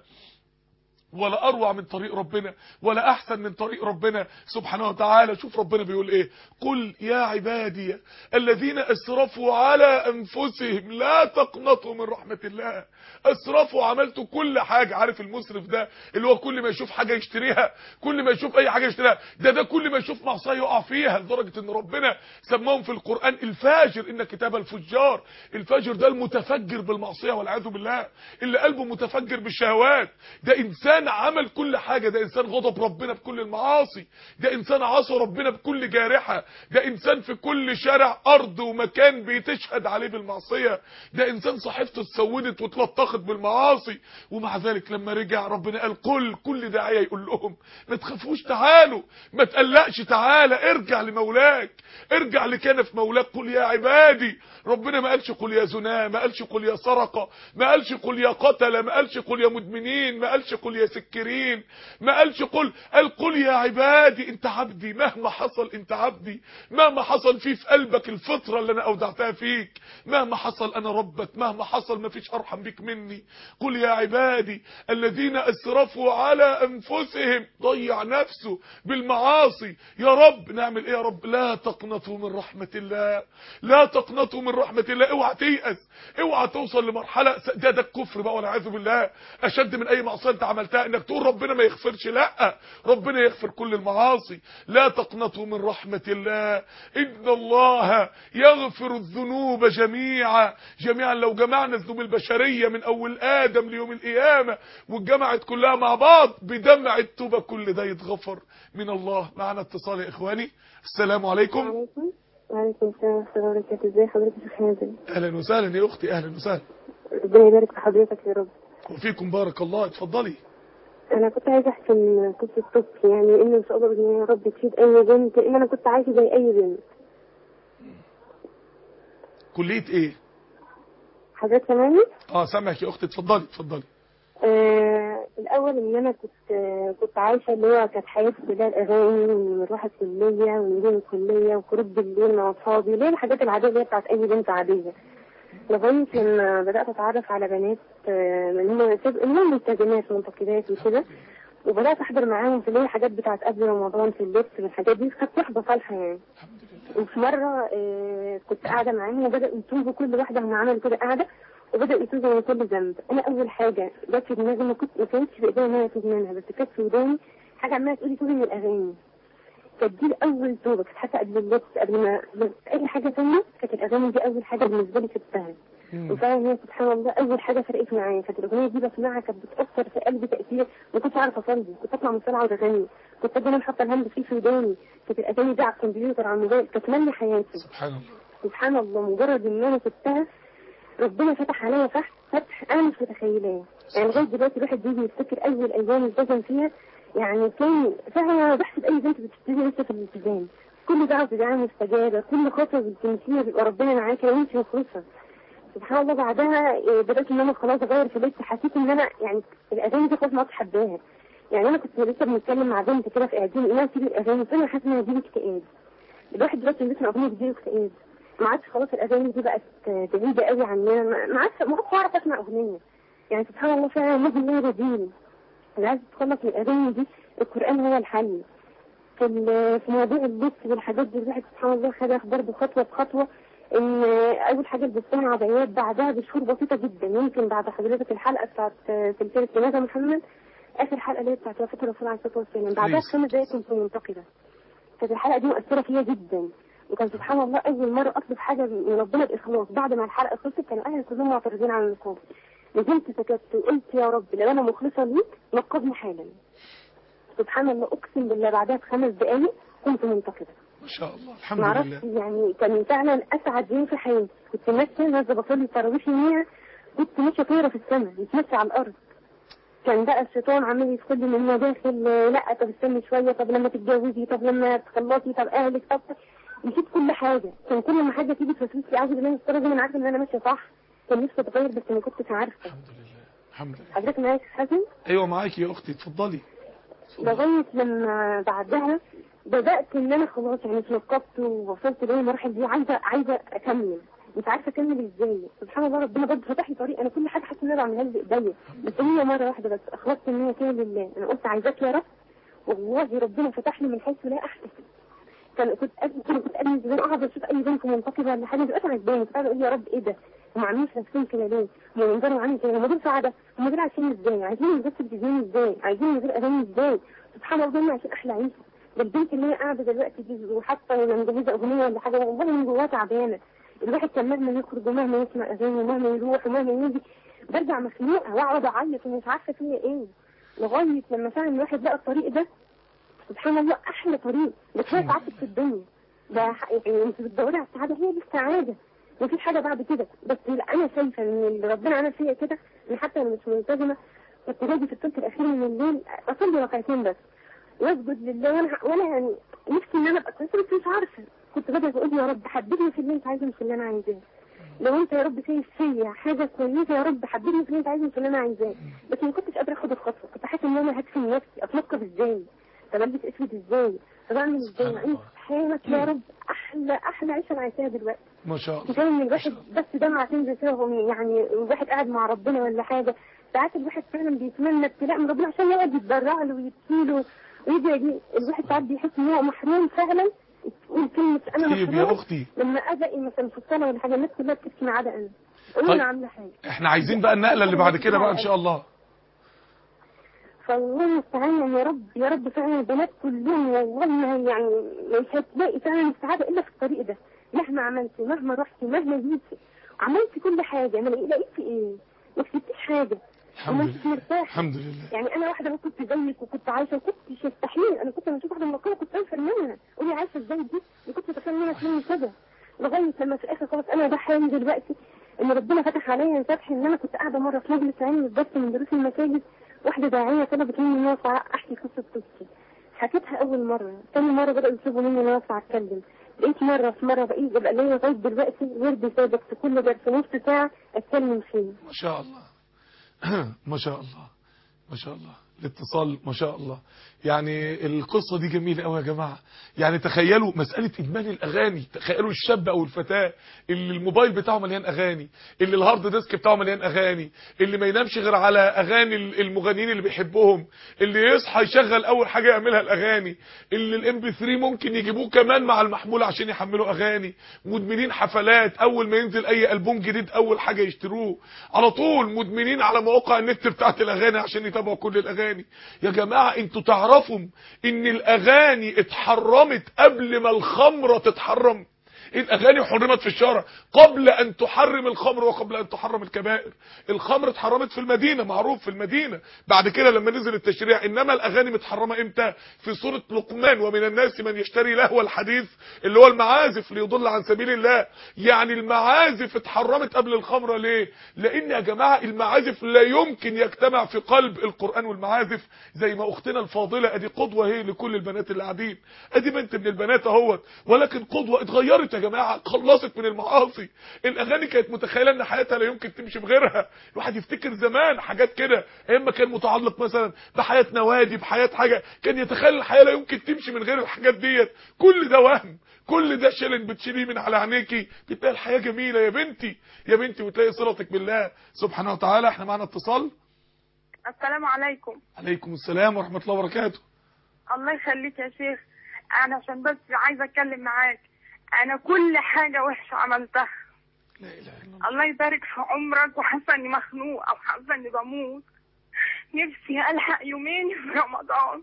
Speaker 2: ولا اروع من طريق ربنا، ولا احسن من طريق ربنا سبحانه وتعالى. شوف ربنا بيقول ايه: قل يا عبادي الذين اسرفوا على انفسهم لا تقنطوا من رحمة الله. اسرفوا، عملتوا كل حاجة. عارف المسرف ده اللي هو كل ما يشوف حاجة يشتريها، كل ما يشوف اي حاجة يشتريها، ده كل ما يشوف معصية يقع فيها، لدرجة ان ربنا سماهم في القرآن الفاجر. ان كتاب الفجار، الفاجر ده المتفجر بالمعصية والعياذ بالله، اللي قلبه متفجر بالشهوات. ده انسان عمل كل حاجة، ده انسان غضب ربنا بكل المعاصي، ده انسان عصى ربنا بكل جارحة، ده انسان في كل شارع ارض ومكان بيتشهد عليه بالمعصية، ده انسان صحيفته اتسودت واتلطخت بالمعاصي. ومع ذلك لما رجع ربنا قال كل داعية يقول لهم ما تخافوش، تعالوا، ما تقلقش، تعالى ارجع لمولاك، ارجع لكنف مولاك. قل يا عبادي. ربنا ما قالش قل يا زنا، ما قالش قل يا سرقة، ما قالش قل يا قتل، ما قالش قل يا مدمنين، ما قالش قل يا سكرين، ما قالش قل يا عبادي انت عبدي. مهما حصل انت عبدي، مهما حصل في قلبك الفطرة اللي انا اودعتها فيك، مهما حصل انا ربك، مهما حصل ما فيش ارحم بك مني. قل يا عبادي الذين اسرفوا على انفسهم، ضيع نفسه بالمعاصي. يا رب نعمل ايه يا رب؟ لا تقنطوا من رحمة الله، لا تقنطوا من رحمة الله. اوعى تيأس، اوعى توصل لمرحلة ده الكفر بقى والعياذ بالله اشد من اي معصية انت عملتها، انك تقول ربنا ما يغفرش. لا، ربنا يغفر كل المعاصي. لا تقنطوا من رحمة الله ان الله يغفر الذنوب جميعا. لو جمعنا الذنوب البشرية من اول ادم ليوم القيامة واتجمعت كلها مع بعض بدمع التوبة، كل ده يتغفر من الله. معنا اتصال يا اخواني. السلام عليكم.
Speaker 4: وعليكم السلام ورحمة الله وبركاته. ازي حضرتك يا حازم؟
Speaker 2: اهلا وسهلا يا اختي، اهلا وسهلا.
Speaker 4: ربنا يبارك في حضرتك يا رب.
Speaker 2: وفيكم بارك الله. اتفضلي.
Speaker 4: انا كنت عايزه احكي من قصه طفل، يعني ان شاء الله باذن الله يا رب تفيد اي بنت، ان انا كنت عايشه زي اي بنت.
Speaker 2: كلية ايه؟
Speaker 4: حضرتك سامعني؟
Speaker 2: سامعك يا اختي، اتفضلي.
Speaker 4: الاول ان انا كنت عايشه اللي هو كانت حياتي كلها الاغاني، ونروح الكليه ونجي الكليه وخروج بالليل مع اصحابي، اللي هي الحاجات العاديه اللي هي بتاعت اي بنت عاديه. لغايه لما بدات اتعرف على بنات من هم ملتزمات منتقبات وكده، وبدات احضر معاهم في اللي هي حاجات بتاعت قبل رمضان في اللبس والحاجات دي، كانت صحبه صالحه يعني. وفي مره كنت قاعده معاهم وبداوا يتوبوا، كل واحده من عملوا كده قاعده وبدأ يتوب من كل ذنب. انا اول حاجه جت في دماغي، ما كانتش في ايديا ان انا اتوب منها، بس كانت في وداني حاجه عماله تقولي توبي من الاغاني. كانت دي اول توبه، كانت حتى قبل اللبس، قبل ما اي حاجه ثانيه، كانت الاغاني دي اول حاجه بالنسبه لي سبتها. وفعلا هي سبحان الله اول حاجه فرقت معايا، كانت الاغنيه دي بسمعها كانت بتاثر في قلبي تاثير ما كنتش عارفه اصلي، كنت اطلع من الصلاه اقعد اغني، كنت دايما حاطه الهاند فري في وداني، كانت الاغاني دي على الكمبيوتر على الموبايل، كانت ماليه حياتي. سبحان الله مجرد ان انا سبتها ربنا فتح عليا فتح انا مش متخيلاه. يعني لغايه دلوقتي الواحد بيجي يفتكر اول ايام التزم فيها، يعني كان فعلا بحسب اي بنت بتبتدي لسه في الالتزام، كل دعوه بتدعي مستجابه، كل خطوه بتمشيها بيبقى ربنا معاكي لو انت مخلصه. سبحان الله بعدها بدات ان انا خلاص اغير في لبسي، حسيت ان انا يعني الاغاني دي خلاص ما عدتش حباها. يعني انا كنت لسه بنتكلم مع بنت كده في اعدادي انها تسيب الاغاني، فانا حاسه انها بتجيب اكتئاب. الواحد دلوقتي بيسمع اغنيه بتجيب اكتئاب، ما عادش خلاص الاغاني دي بقت بعيده قوي عننا، ما عادش اعرف اسمع اغنيه. يعني سبحان الله فعلا النبي الله رجيم اللي عايز تتخلص من الاغاني دي، القران هو الحل. في مواضيع اللبس والحاجات دي الواحد سبحان الله خدها برضه خطوه بخطوه. ان اول حاجه لبستها عبايات، بعدها بشهور بسيطه جدا، يمكن بعد حضرتك الحلقه بتاعت سلسله جنازه محمد، اخر حلقه اللي هي بتاعت وفاه الرسول عليه الصلاه والسلام، بعدها ب5 دقايق كنت منتقده. كانت الحلقه دي مؤثره فيا جدا، وكان سبحان الله اول مره اطلب حاجه من ربنا باخلاص. بعد ما الحلقه خلصت كانوا اهلي كلهم معترضين على النقاب، نزلت سكت وقلت يا رب لو انا مخلصه ليك نقبني حالا. سبحان الله اقسم بالله بعدها ب5 دقايق كنت منتقده
Speaker 2: ما شاء الله الحمد لله.
Speaker 4: يعني كان فعلا اسعد يوم في حياتي. كنت ماشيه نازله بصلي التراويح يوميها، كنت ماشيه طايره في السماء مش ماشيه على الارض. كان بقى الشيطان عمال يدخل لي من مداخل، لا طب استني شويه، طب لما تتجوزي، طب لما تخلصي، طب اهلك، طب نسيت كل حاجه. كان كل ما حاجه تيجي تفوت لي عاوزه بالله الصراحه انا عارفه ان انا ماشيه صح. كان نفسي اتغير بس ما كنتش عارفه.
Speaker 2: الحمد لله الحمد لله.
Speaker 4: حضرتك معايا يا حسن؟
Speaker 2: ايوه معاكي يا اختي، اتفضلي.
Speaker 4: لغايه لما بعدها بدات ان انا خلاص يعني اتلقبت ووصلت للمراحل دي، عايزه اكمل، مش عارفه اكمل ازاي. سبحان الله ربنا برضه فتح لي طريق. انا كل حاجه حاسه ان انا بعملها بايديا، بس هي مره واحده بس اخلصت ان هي كده لله. انا قلت عايزاك يا رب، والله ربنا فتح لي من حيث لا احتسب. كنت قبل زمان اقعد اشوف اي بنت منتقبه ولا حاجه دلوقتي عجباني، كنت اقول يا رب ايه ده؟ هم عاملين نفسهم كده ليه؟ هم منظرهم عامل كده، هم دول سعاده، هم دول عايشين ازاي؟ عايزين نبص التلفزيون ازاي؟ عايزين نزور اغاني ازاي؟ سبحان الله دول عشان احلى عيشه. ده البنت اللي هي قاعده دلوقتي دي وحتى لو مجهزه اغنيه ولا حاجه والله من جواها تعبانه. الواحد كان مهما يخرج ومهما يسمع اغاني ومهما يروح ومهما يجي برجع مخنوقه واقعد اعيط ومش عارفه فيها ايه. لغايه لما فعلا الواحد لقى الطريق ده، سبحان الله احلى طريق. بس هي سعادتك في الدنيا ده يعني انت بتدوري على السعاده، هي دي السعاده، مفيش حاجه بعد كده. بس انا شايفه ان اللي ربنا عمل فيا كده ان حتى انا مش ملتزمه كنت باجي في الثلث الاخير من الليل اصلي ركعتين بس واسجد لله، وانا يعني نفسي ان انا ابقى كويسه بس مش عارفه. كنت باجي اقول يا رب حببني في اللي انت عايزه مش اللي انا عايزاه. لو انت يا رب شايف فيا حاجه كويسه يا رب حببني في اللي انت عايزه مش اللي انا عايزاه. بس ما كنتش قادره اخد الخطوه، كنت حاسه ان انا هدفن نفسي، اتلقب ازاي؟ طب البس اسود ازاي؟ طب اعمل ازاي؟ مع ان سبحانك يا رب احلى عيشه انا عايشاها دلوقتي.
Speaker 2: ما شاء الله.
Speaker 4: كفايه ان الواحد بس دمعه تنزل كده يعني الواحد قاعد مع ربنا ولا حاجه. ساعات الواحد فعلا بيتمنى ابتلاء من ربنا عشان يقعد يتضرع له ويبكي له ويجي. الواحد ساعات بيحس ان هو محروم فعلا. تقول كلمه انا
Speaker 2: طيب
Speaker 4: محروم
Speaker 2: يا اختي،
Speaker 4: لما اجي مثلا في الصلاه ولا حاجه الناس كلها بتبكي ما عدا انا. قولوا
Speaker 2: طيب
Speaker 4: انا عامله حاجه.
Speaker 2: احنا عايزين بقى النقله اللي بعد كده بقى ان شاء الله.
Speaker 4: فالله المستعان يا رب يا رب. فعلا البنات كلهم والله ما يعني مش هتلاقي فعلا السعاده الا في الطريق ده. مهما عملتي مهما رحتي مهما جيتي عملتي كل حاجه ما لقيتي ايه؟ ما كسبتيش حاجه.
Speaker 2: الحمد
Speaker 4: وما انتش
Speaker 2: لله
Speaker 4: مرتاحه.
Speaker 2: الحمد لله.
Speaker 4: يعني انا واحده كنت زيك وكنت عايشه وكنت مستحيل. انا كنت لما اشوف واحده منقبه كنت انفر منها. قولي عايشه ازاي دي؟ كنت متخيله ان انا اسمي كده. لغايه لما في الاخر خلاص انا ده حالي دلوقتي ان ربنا فتح عليا فتح ان انا كنت قاعده مره في مجلس علمي بالظبط من دروس المساجد. واحده داعيه طلبت مني ان انا احكي قصه طفلي. حكيتها اول مره، ثاني مره بداوا يطلبوا مني ان انا اطلع اتكلم. بقيت مره بقيت يبقى ليا لغايه دلوقتي ورد ثابت في كل درس نص ساعه اتكلم فيه.
Speaker 2: ما شاء الله ما شاء الله ما شاء الله. الاتصال ما شاء الله. يعني القصة دي جميلة قوي يا جماعة. يعني تخيلوا مسألة إدمان الأغاني. تخيلوا الشاب أو الفتاة اللي الموبايل بتاعه مليان أغاني، اللي الهارد ديسك بتاعه مليان أغاني، اللي ما ينامش غير على أغاني المغنيين اللي بيحبهم، اللي يصحى يشغل أول حاجة يعملها الأغاني، اللي الام بي 3 ممكن يجيبوه كمان مع المحمول عشان يحملوا أغاني، مدمنين حفلات أول ما ينزل أي ألبوم جديد أول حاجة يشتروه، على طول مدمنين على مواقع النت بتاعت الأغاني عشان يتابعوا كل الأغاني. يا جماعة انتوا تعرفوا ان الاغاني اتحرمت قبل ما الخمرة تتحرم. الاغاني حرمت في الشارع قبل ان تحرم الخمر وقبل ان تحرم الكبائر. الخمر اتحرمت في المدينة، معروف في المدينة، بعد كده لما نزل التشريع. انما الاغاني متحرمة امتى؟ في سورة لقمان ومن الناس من يشتري لهو الحديث اللي هو المعازف ليضل عن سبيل الله. يعني المعازف اتحرمت قبل الخمرة. ليه؟ لان يا جماعة المعازف لا يمكن يجتمع في قلب القرآن والمعازف. زي ما اختنا الفاضلة ادي قدوة هي لكل البنات اللي قاعدين، ادي بنت من البنات اهوت، ولكن قدوة اتغيرت يا جماعة، خلصت من المعاصي. الاغاني كانت متخيله ان حياتها لا يمكن تمشي بغيرها. الواحد يفتكر زمان حاجات كده اما كان متعلق مثلا بحياه نوادي، بحياه حاجه، كان يتخيل الحياه لا يمكن تمشي من غير الحاجات ديت. كل ده وهم، كل ده شلن بتشيليه من على عينيكي، بتلاقي الحياه جميله يا بنتي يا بنتي، وتلاقي صلتك بالله سبحانه وتعالى. احنا معانا اتصال.
Speaker 5: السلام عليكم.
Speaker 2: عليكم السلام ورحمه الله وبركاته.
Speaker 5: الله يخليك يا شيخ. انا عشان بس عايزه اتكلم معاك. انا كل حاجه وحشه عملتها.
Speaker 2: لا اله الا الله.
Speaker 5: الله يبارك في عمرك، وحاسه اني مخنوقه وحاسه اني بموت. نفسي الحق يومين في رمضان.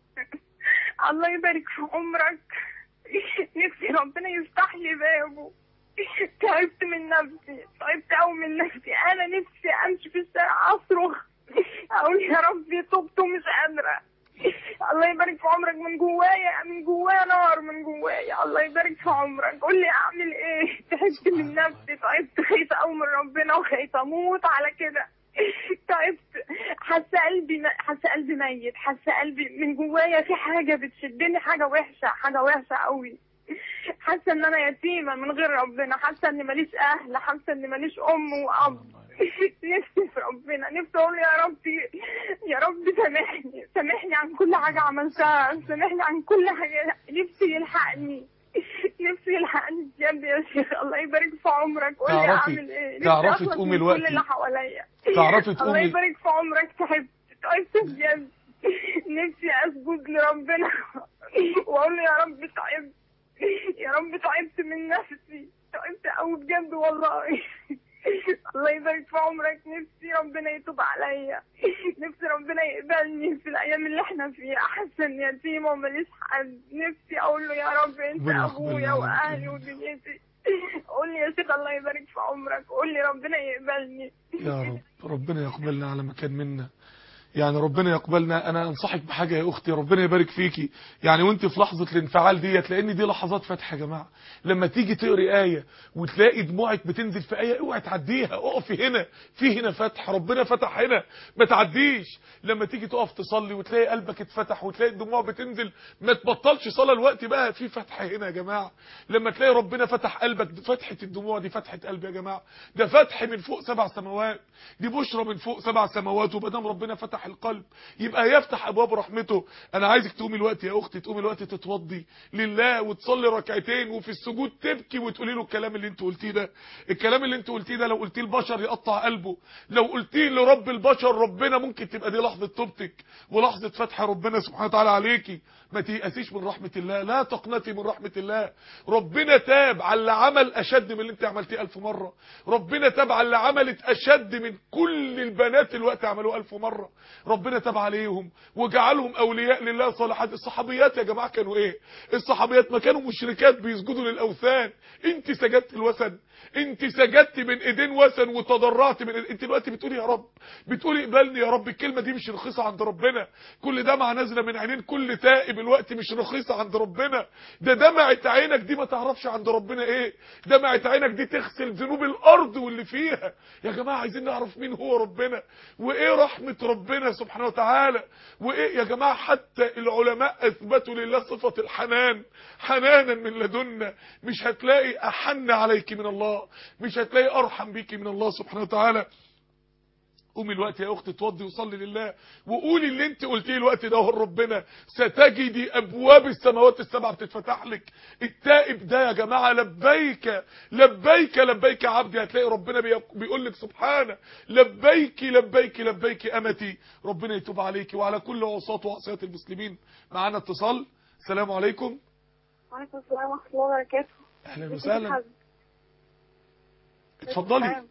Speaker 5: الله يبارك في عمرك. نفسي ربنا يفتح لي بابه. تعبت من نفسي، تعبت قوي من نفسي. انا نفسي امشي في الشارع اصرخ اقول يا ربي تبت ومش قادره. الله يبارك في عمرك. من جوايا نار من جوايا. الله يبارك في عمرك. قول لي اعمل ايه؟ تعبت من نفسي، تعبت، خايفه قوي من ربنا وخايفه اموت على كده. تعبت، حاسه قلبي ميت، حاسه قلبي من جوايا في حاجه بتشدني، حاجه وحشه قوي. حاسه ان انا يتيمه من غير ربنا، حاسه ان ماليش اهل، حاسه ان ماليش ام واب. نفسي في ربنا، نفسي اقول يا رب سامحني عن كل حاجه عملتها، سامحني عن كل حاجه. نفسي يلحقني بجد يا شيخ. الله يبارك في عمرك. قول لي اعمل ايه؟
Speaker 2: تعرفي تقومي الوقت
Speaker 5: كل اللي حواليا.
Speaker 2: تعرفي تقومي.
Speaker 5: الله يبارك في عمرك. تعبت بجد. نفسي اسجد لربنا واقول له يا رب تعبت من نفسي، تعبت قوي بجد والله. الله يبارك في عمرك. نفسي ربنا يتوب عليا، نفسي ربنا يقبلني في الايام اللي احنا فيها. حاسه اني يتيمه وماليش حد. نفسي اقول له يا رب انت ابويا واهلي ودنيتي. قول لي يا شيخ الله يبارك في عمرك، قول لي ربنا يقبلني.
Speaker 2: يا رب ربنا يقبلنا على مكان منا، يعني ربنا يقبلنا. انا انصحك بحاجه يا اختي، ربنا يبارك فيكي، يعني وانت في لحظه الانفعال ديت، لان دي لحظات فتح يا جماعه. لما تيجي تقري ايه وتلاقي دموعك بتنزل في ايه، اوعي تعديها، اقفي هنا، في هنا فتح، ربنا فتح هنا، ما تعديش. لما تيجي تقف تصلي وتلاقي قلبك اتفتح وتلاقي الدموع بتنزل، ما تبطلش صلاه الوقت بقى، في فتح هنا يا جماعه. لما تلاقي ربنا فتح قلبك، فتحه الدموع دي فتحه قلب يا جماعه، ده فتح من فوق 7 سماوات، دي بشرى من فوق 7 سماوات. وبدام ربنا فتح القلب يبقى يفتح ابواب رحمته. انا عايزك تقومي الوقت يا اختي، تقومي الوقت تتوضي لله وتصلي ركعتين، وفي السجود تبكي وتقولي له الكلام اللي انت قلتيه ده. الكلام اللي انت قلتيه ده لو قلتيه البشر يقطع قلبه، لو قلتيه لرب البشر ربنا ممكن تبقى دي لحظه توبتك ولحظه فتح ربنا سبحانه وتعالى عليكي. ما تيأسيش من رحمه الله، لا تقنطي من رحمه الله. ربنا تاب على اللي عمل اشد من اللي انت عملتيه 1000 مره، ربنا تاب على اللي عملت اشد من كل البنات الوقت عملوه 1000 مره، ربنا تاب عليهم وجعلهم اولياء لله صالحات. الصحابيات يا جماعه كانوا ايه؟ الصحابيات ما كانوا مشركات بيسجدوا للاوثان. انت سجدت الوثن، انت سجدت من ايدين وثن وتضرعت من انت دلوقتي بتقولي يا رب، بتقولي اقبلني يا رب. الكلمه دي مش رخيصه عند ربنا، كل دمعه نازله من عينين كل تائب الوقت مش رخيصه عند ربنا. ده دمعه عينك دي ما تعرفش عند ربنا ايه، دمعه عينك دي تغسل ذنوب الارض واللي فيها. يا جماعه عايزين نعرف مين هو ربنا وايه رحمه ربنا سبحانه وتعالى وايه. يا جماعه حتى العلماء اثبتوا لله صفه الحنان، حنانا من لدنا. مش هتلاقي احن عليك من الله، مش هتلاقي ارحم بيكي من الله سبحانه وتعالى. قومي الوقت يا اختي اتوضي وصلي لله وقولي اللي انت قلتيه الوقت ده هو ربنا، ستجدي ابواب السماوات السبع بتتفتح لك. التائب ده يا جماعه لبيك لبيك لبيك يا عبدي، هتلاقي ربنا بيقول لك سبحانه لبيك لبيك لبيك امتي. ربنا يتوب عليكي وعلى كل عصاة وعصيات المسلمين. معانا اتصال. السلام عليكم.
Speaker 4: وعليكم السلام ورحمه الله وبركاته.
Speaker 2: اهلا وسهلا، اتفضلي.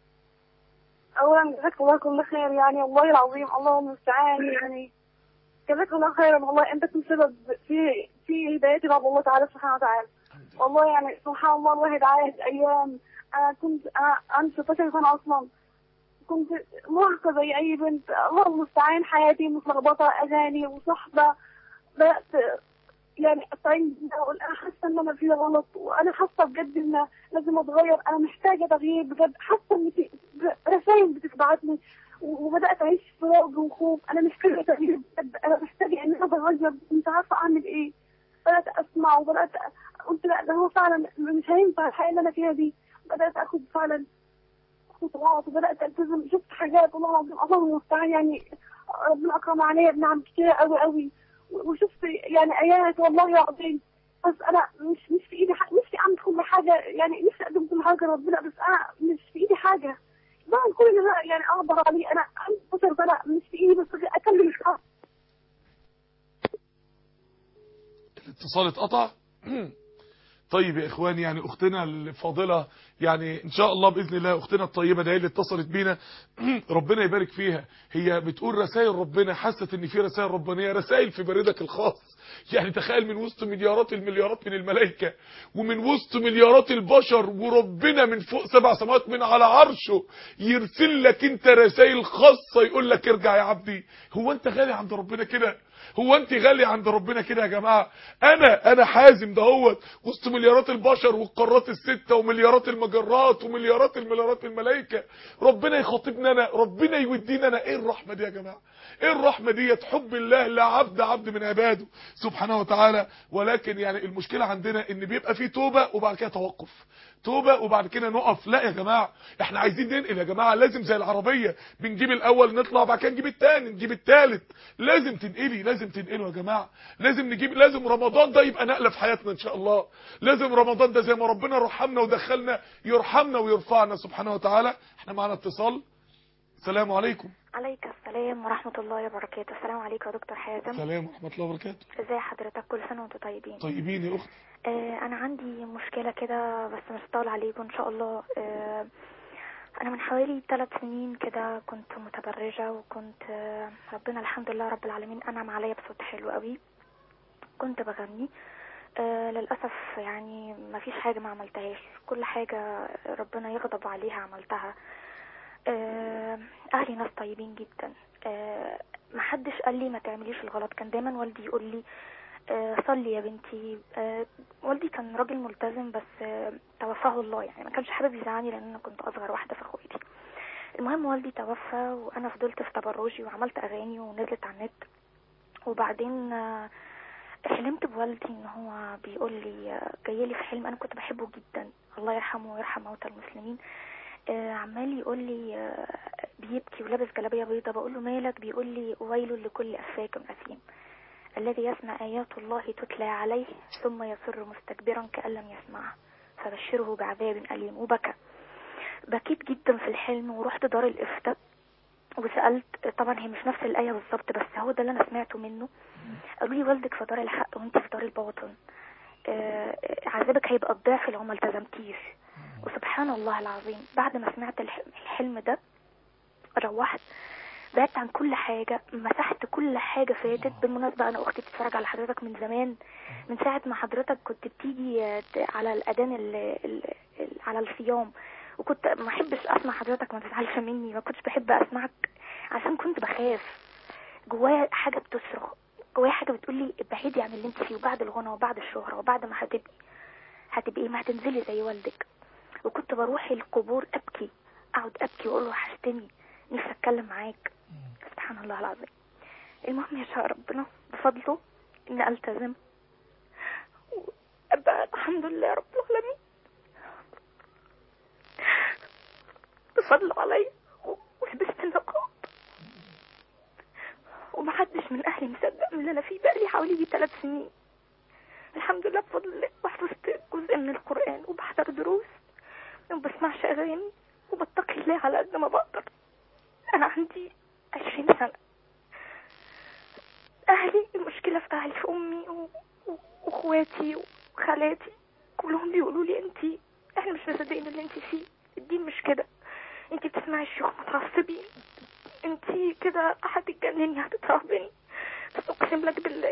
Speaker 4: اولا جزاك الله كل خير، يعني والله العظيم الله المستعان، يعني جزاك الله خيرا والله. انت كنت سبب في هدايتي بعد الله تعالى سبحانه وتعالى. والله يعني سبحان الله الواحد عايش ايام. انا عندي 16 سنه اصلا، كنت مراهقه زي اي بنت. الله المستعان حياتي متلخبطه، اغاني وصحبه. بدات يعني اتعين اقول انا حاسه ان انا في غلط، وانا حاسه بجد ان لازم اتغير، انا محتاجه تغيير بجد. حاسه ان في رسائل بتتبعت لي وبدات اعيش في رعب وخوف. انا محتاجه تغيير بجد، انا محتاجه ان انا اتغير، مش عارفه اعمل ايه. بدات اسمع وبدات قلت لا ده هو فعلا مش هينفع الحياه اللي انا فيها دي. بدات اخد فعلا خطوات وبدات التزم. شفت حاجات والله العظيم الله المستعان، يعني ربنا اكرم عليا بنعم كتير قوي قوي. وشفت يعني ايات والله العظيم. بس انا مش في ايدي نفسي اعمل كل حاجه، يعني نفسي اقدم كل حاجه لربنا، بس انا مش في ايدي حاجه. بعمل كل اللي أنا يعني اقدر عليه. انا عندي 12 سنه مش في ايدي بس اكمل الشهر.
Speaker 2: الاتصال اتقطع. طيب يا اخواني، يعني اختنا الفاضله، يعني ان شاء الله باذن الله اختنا الطيبه دي اللي اتصلت بينا ربنا يبارك فيها. هي بتقول رسائل ربنا، حست ان في رسائل ربانيه، رسائل في بريدك الخاص، يعني تخيل من وسط مليارات المليارات من الملائكة ومن وسط مليارات البشر، وربنا من فوق 7 سماوات من على عرشه يرسل لك انت رسائل خاصة يقول لك ارجع يا عبدي. هو انت غالي عند ربنا كده؟ هو انت غالي عند ربنا كده يا جماعة؟ انا حازم دهوت وسط مليارات البشر والقارات الستة ومليارات المجرات ومليارات المليارات الملائكة، ربنا يخاطبنا انا، ربنا يودينا انا. ايه الرحمة دي يا جماعة؟ ايه الرحمة دي؟ حب الله لا عبد من عباده سبحانه وتعالى. ولكن يعني المشكلة عندنا ان بيبقى فيه توبة وبعد كده توقف، توبة وبعد كده نقف. لا يا جماعة، احنا عايزين ننقل يا جماعة. لازم زي العربية بنجيب الاول نطلع بعد كده نجيب الثاني نجيب الثالث. لازم تنقلي، لازم تنقلوا يا جماعة. لازم رمضان ده يبقى نقلة في حياتنا ان شاء الله. لازم رمضان ده زي ما ربنا رحمنا ودخلنا يرحمنا ويرفعنا سبحانه وتعالى. احنا معنا اتصال. السلام عليكم.
Speaker 6: عليك السلام ورحمة الله وبركاته. السلام عليكم يا دكتور حازم.
Speaker 2: السلام ورحمة الله وبركاته.
Speaker 6: ازي حضرتك؟ كل سنة وانتم طيبين.
Speaker 2: طيبين يا اختي.
Speaker 6: انا عندي مشكلة كده بس مش هطول عليكم ان شاء الله. انا من حوالي 3 سنين كده كنت متبرجة، وكنت ربنا الحمد لله رب العالمين انعم عليا بصوت حلو قوي. كنت بغني. للأسف يعني ما فيش حاجة ما عملتهاش، كل حاجة ربنا يغضب عليها عملتها. اهلي ناس طيبين جدا. محدش قال لي ما تعمليش الغلط. كان دايما والدي يقول لي صلي يا بنتي. والدي كان راجل ملتزم بس توفاه الله، يعني ما كانش حابب يزعلني لان انا كنت اصغر واحده في اخواتي. المهم والدي توفى وانا فضلت في تبرجي وعملت اغاني ونزلت على النت. وبعدين حلمت بوالدي ان هو بيقول لي، جايلي في حلم، انا كنت بحبه جدا الله يرحمه ويرحم موتى المسلمين. عمال يقول لي بيبكي ولابس جلابيه بيضاء. بقول له مالك؟ بيقول لي ويل لكل افاك اثيم الذي يسمع ايات الله تتلى عليه ثم يصر مستكبرا كأن لم يسمعها فبشره بعذاب اليم. وبكى. بكيت جدا في الحلم ورحت دار الافتاء وسالت. طبعا هي مش نفس الايه بالظبط بس هو ده اللي انا سمعته منه. قالوا لي والدك في دار الحق وانت في دار الباطن. عذابك هيبقى الضعف لو ما التزمتيش. وسبحان الله العظيم بعد ما سمعت الحلم ده روحت بعدت عن كل حاجة، مسحت كل حاجة فاتت. بالمناسبة أنا أختي بتتفرج على حضرتك من زمان، من ساعة ما حضرتك كنت بتيجي على الأذان على الصيام، وكنت ما أحبش أسمع حضرتك، ما تزعلش مني، ما كنتش بحب أسمعك عشان كنت بخاف. جوايا حاجة بتصرخ، جوايا حاجة بتقولي ابعدي عن اللي انت فيه، وبعد الغنى وبعد الشهرة وبعد ما هتبقي ما هتنزلي زي والدك. وكنت بروح القبور أبكي، أقعد أبكي وأقول له وحشتني، نفسي أتكلم معاك. سبحان الله العظيم. المهم يشاء ربنا بفضله إن ألتزم وأبقى الحمد لله رب العالمين بفضله علي، ولبست النقاب ومحدش من أهلي مصدق من اللي أنا فيه. بقالي حوالي 3 سنين الحمد لله بفضل الله، وحفظت جزء من القرآن وبحضر دروس وبسمعش أغاني وبتقي الله على قد ما بقدر. أنا عندي 20 سنة. أهلي، المشكلة في أهلي، في أمي وأخواتي وخالاتي، كلهم بيقولوا لي احنا مش مصدقين اللي انت فيه، الدين مش كده، انت بتسمعي الشيوخ متعصبين، انت كده هتتجنني هتترهبني. بس أقسم لك بالله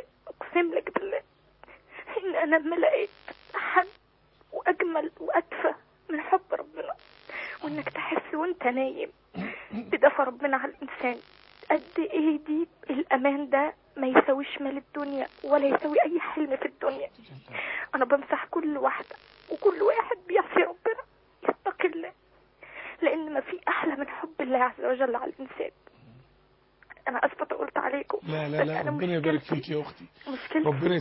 Speaker 6: إن أنا لما لقيت أحد وأجمل وأدفى من حب ربنا، وإنك تحس وإنت نايم بدفى ربنا على الإنسان قد إيه دي الأمان ده ما يساويش مال الدنيا ولا يساوي أي حلم في الدنيا. أنا بمسح كل واحدة وكل واحد بيعصي ربنا يتقي الله، لأن ما في أحلى من حب الله عز وجل على الإنسان. أنا أسفة قلت عليكم.
Speaker 2: لا ربنا يبارك فيك يا أختي،
Speaker 6: مشكلتي
Speaker 2: ربنا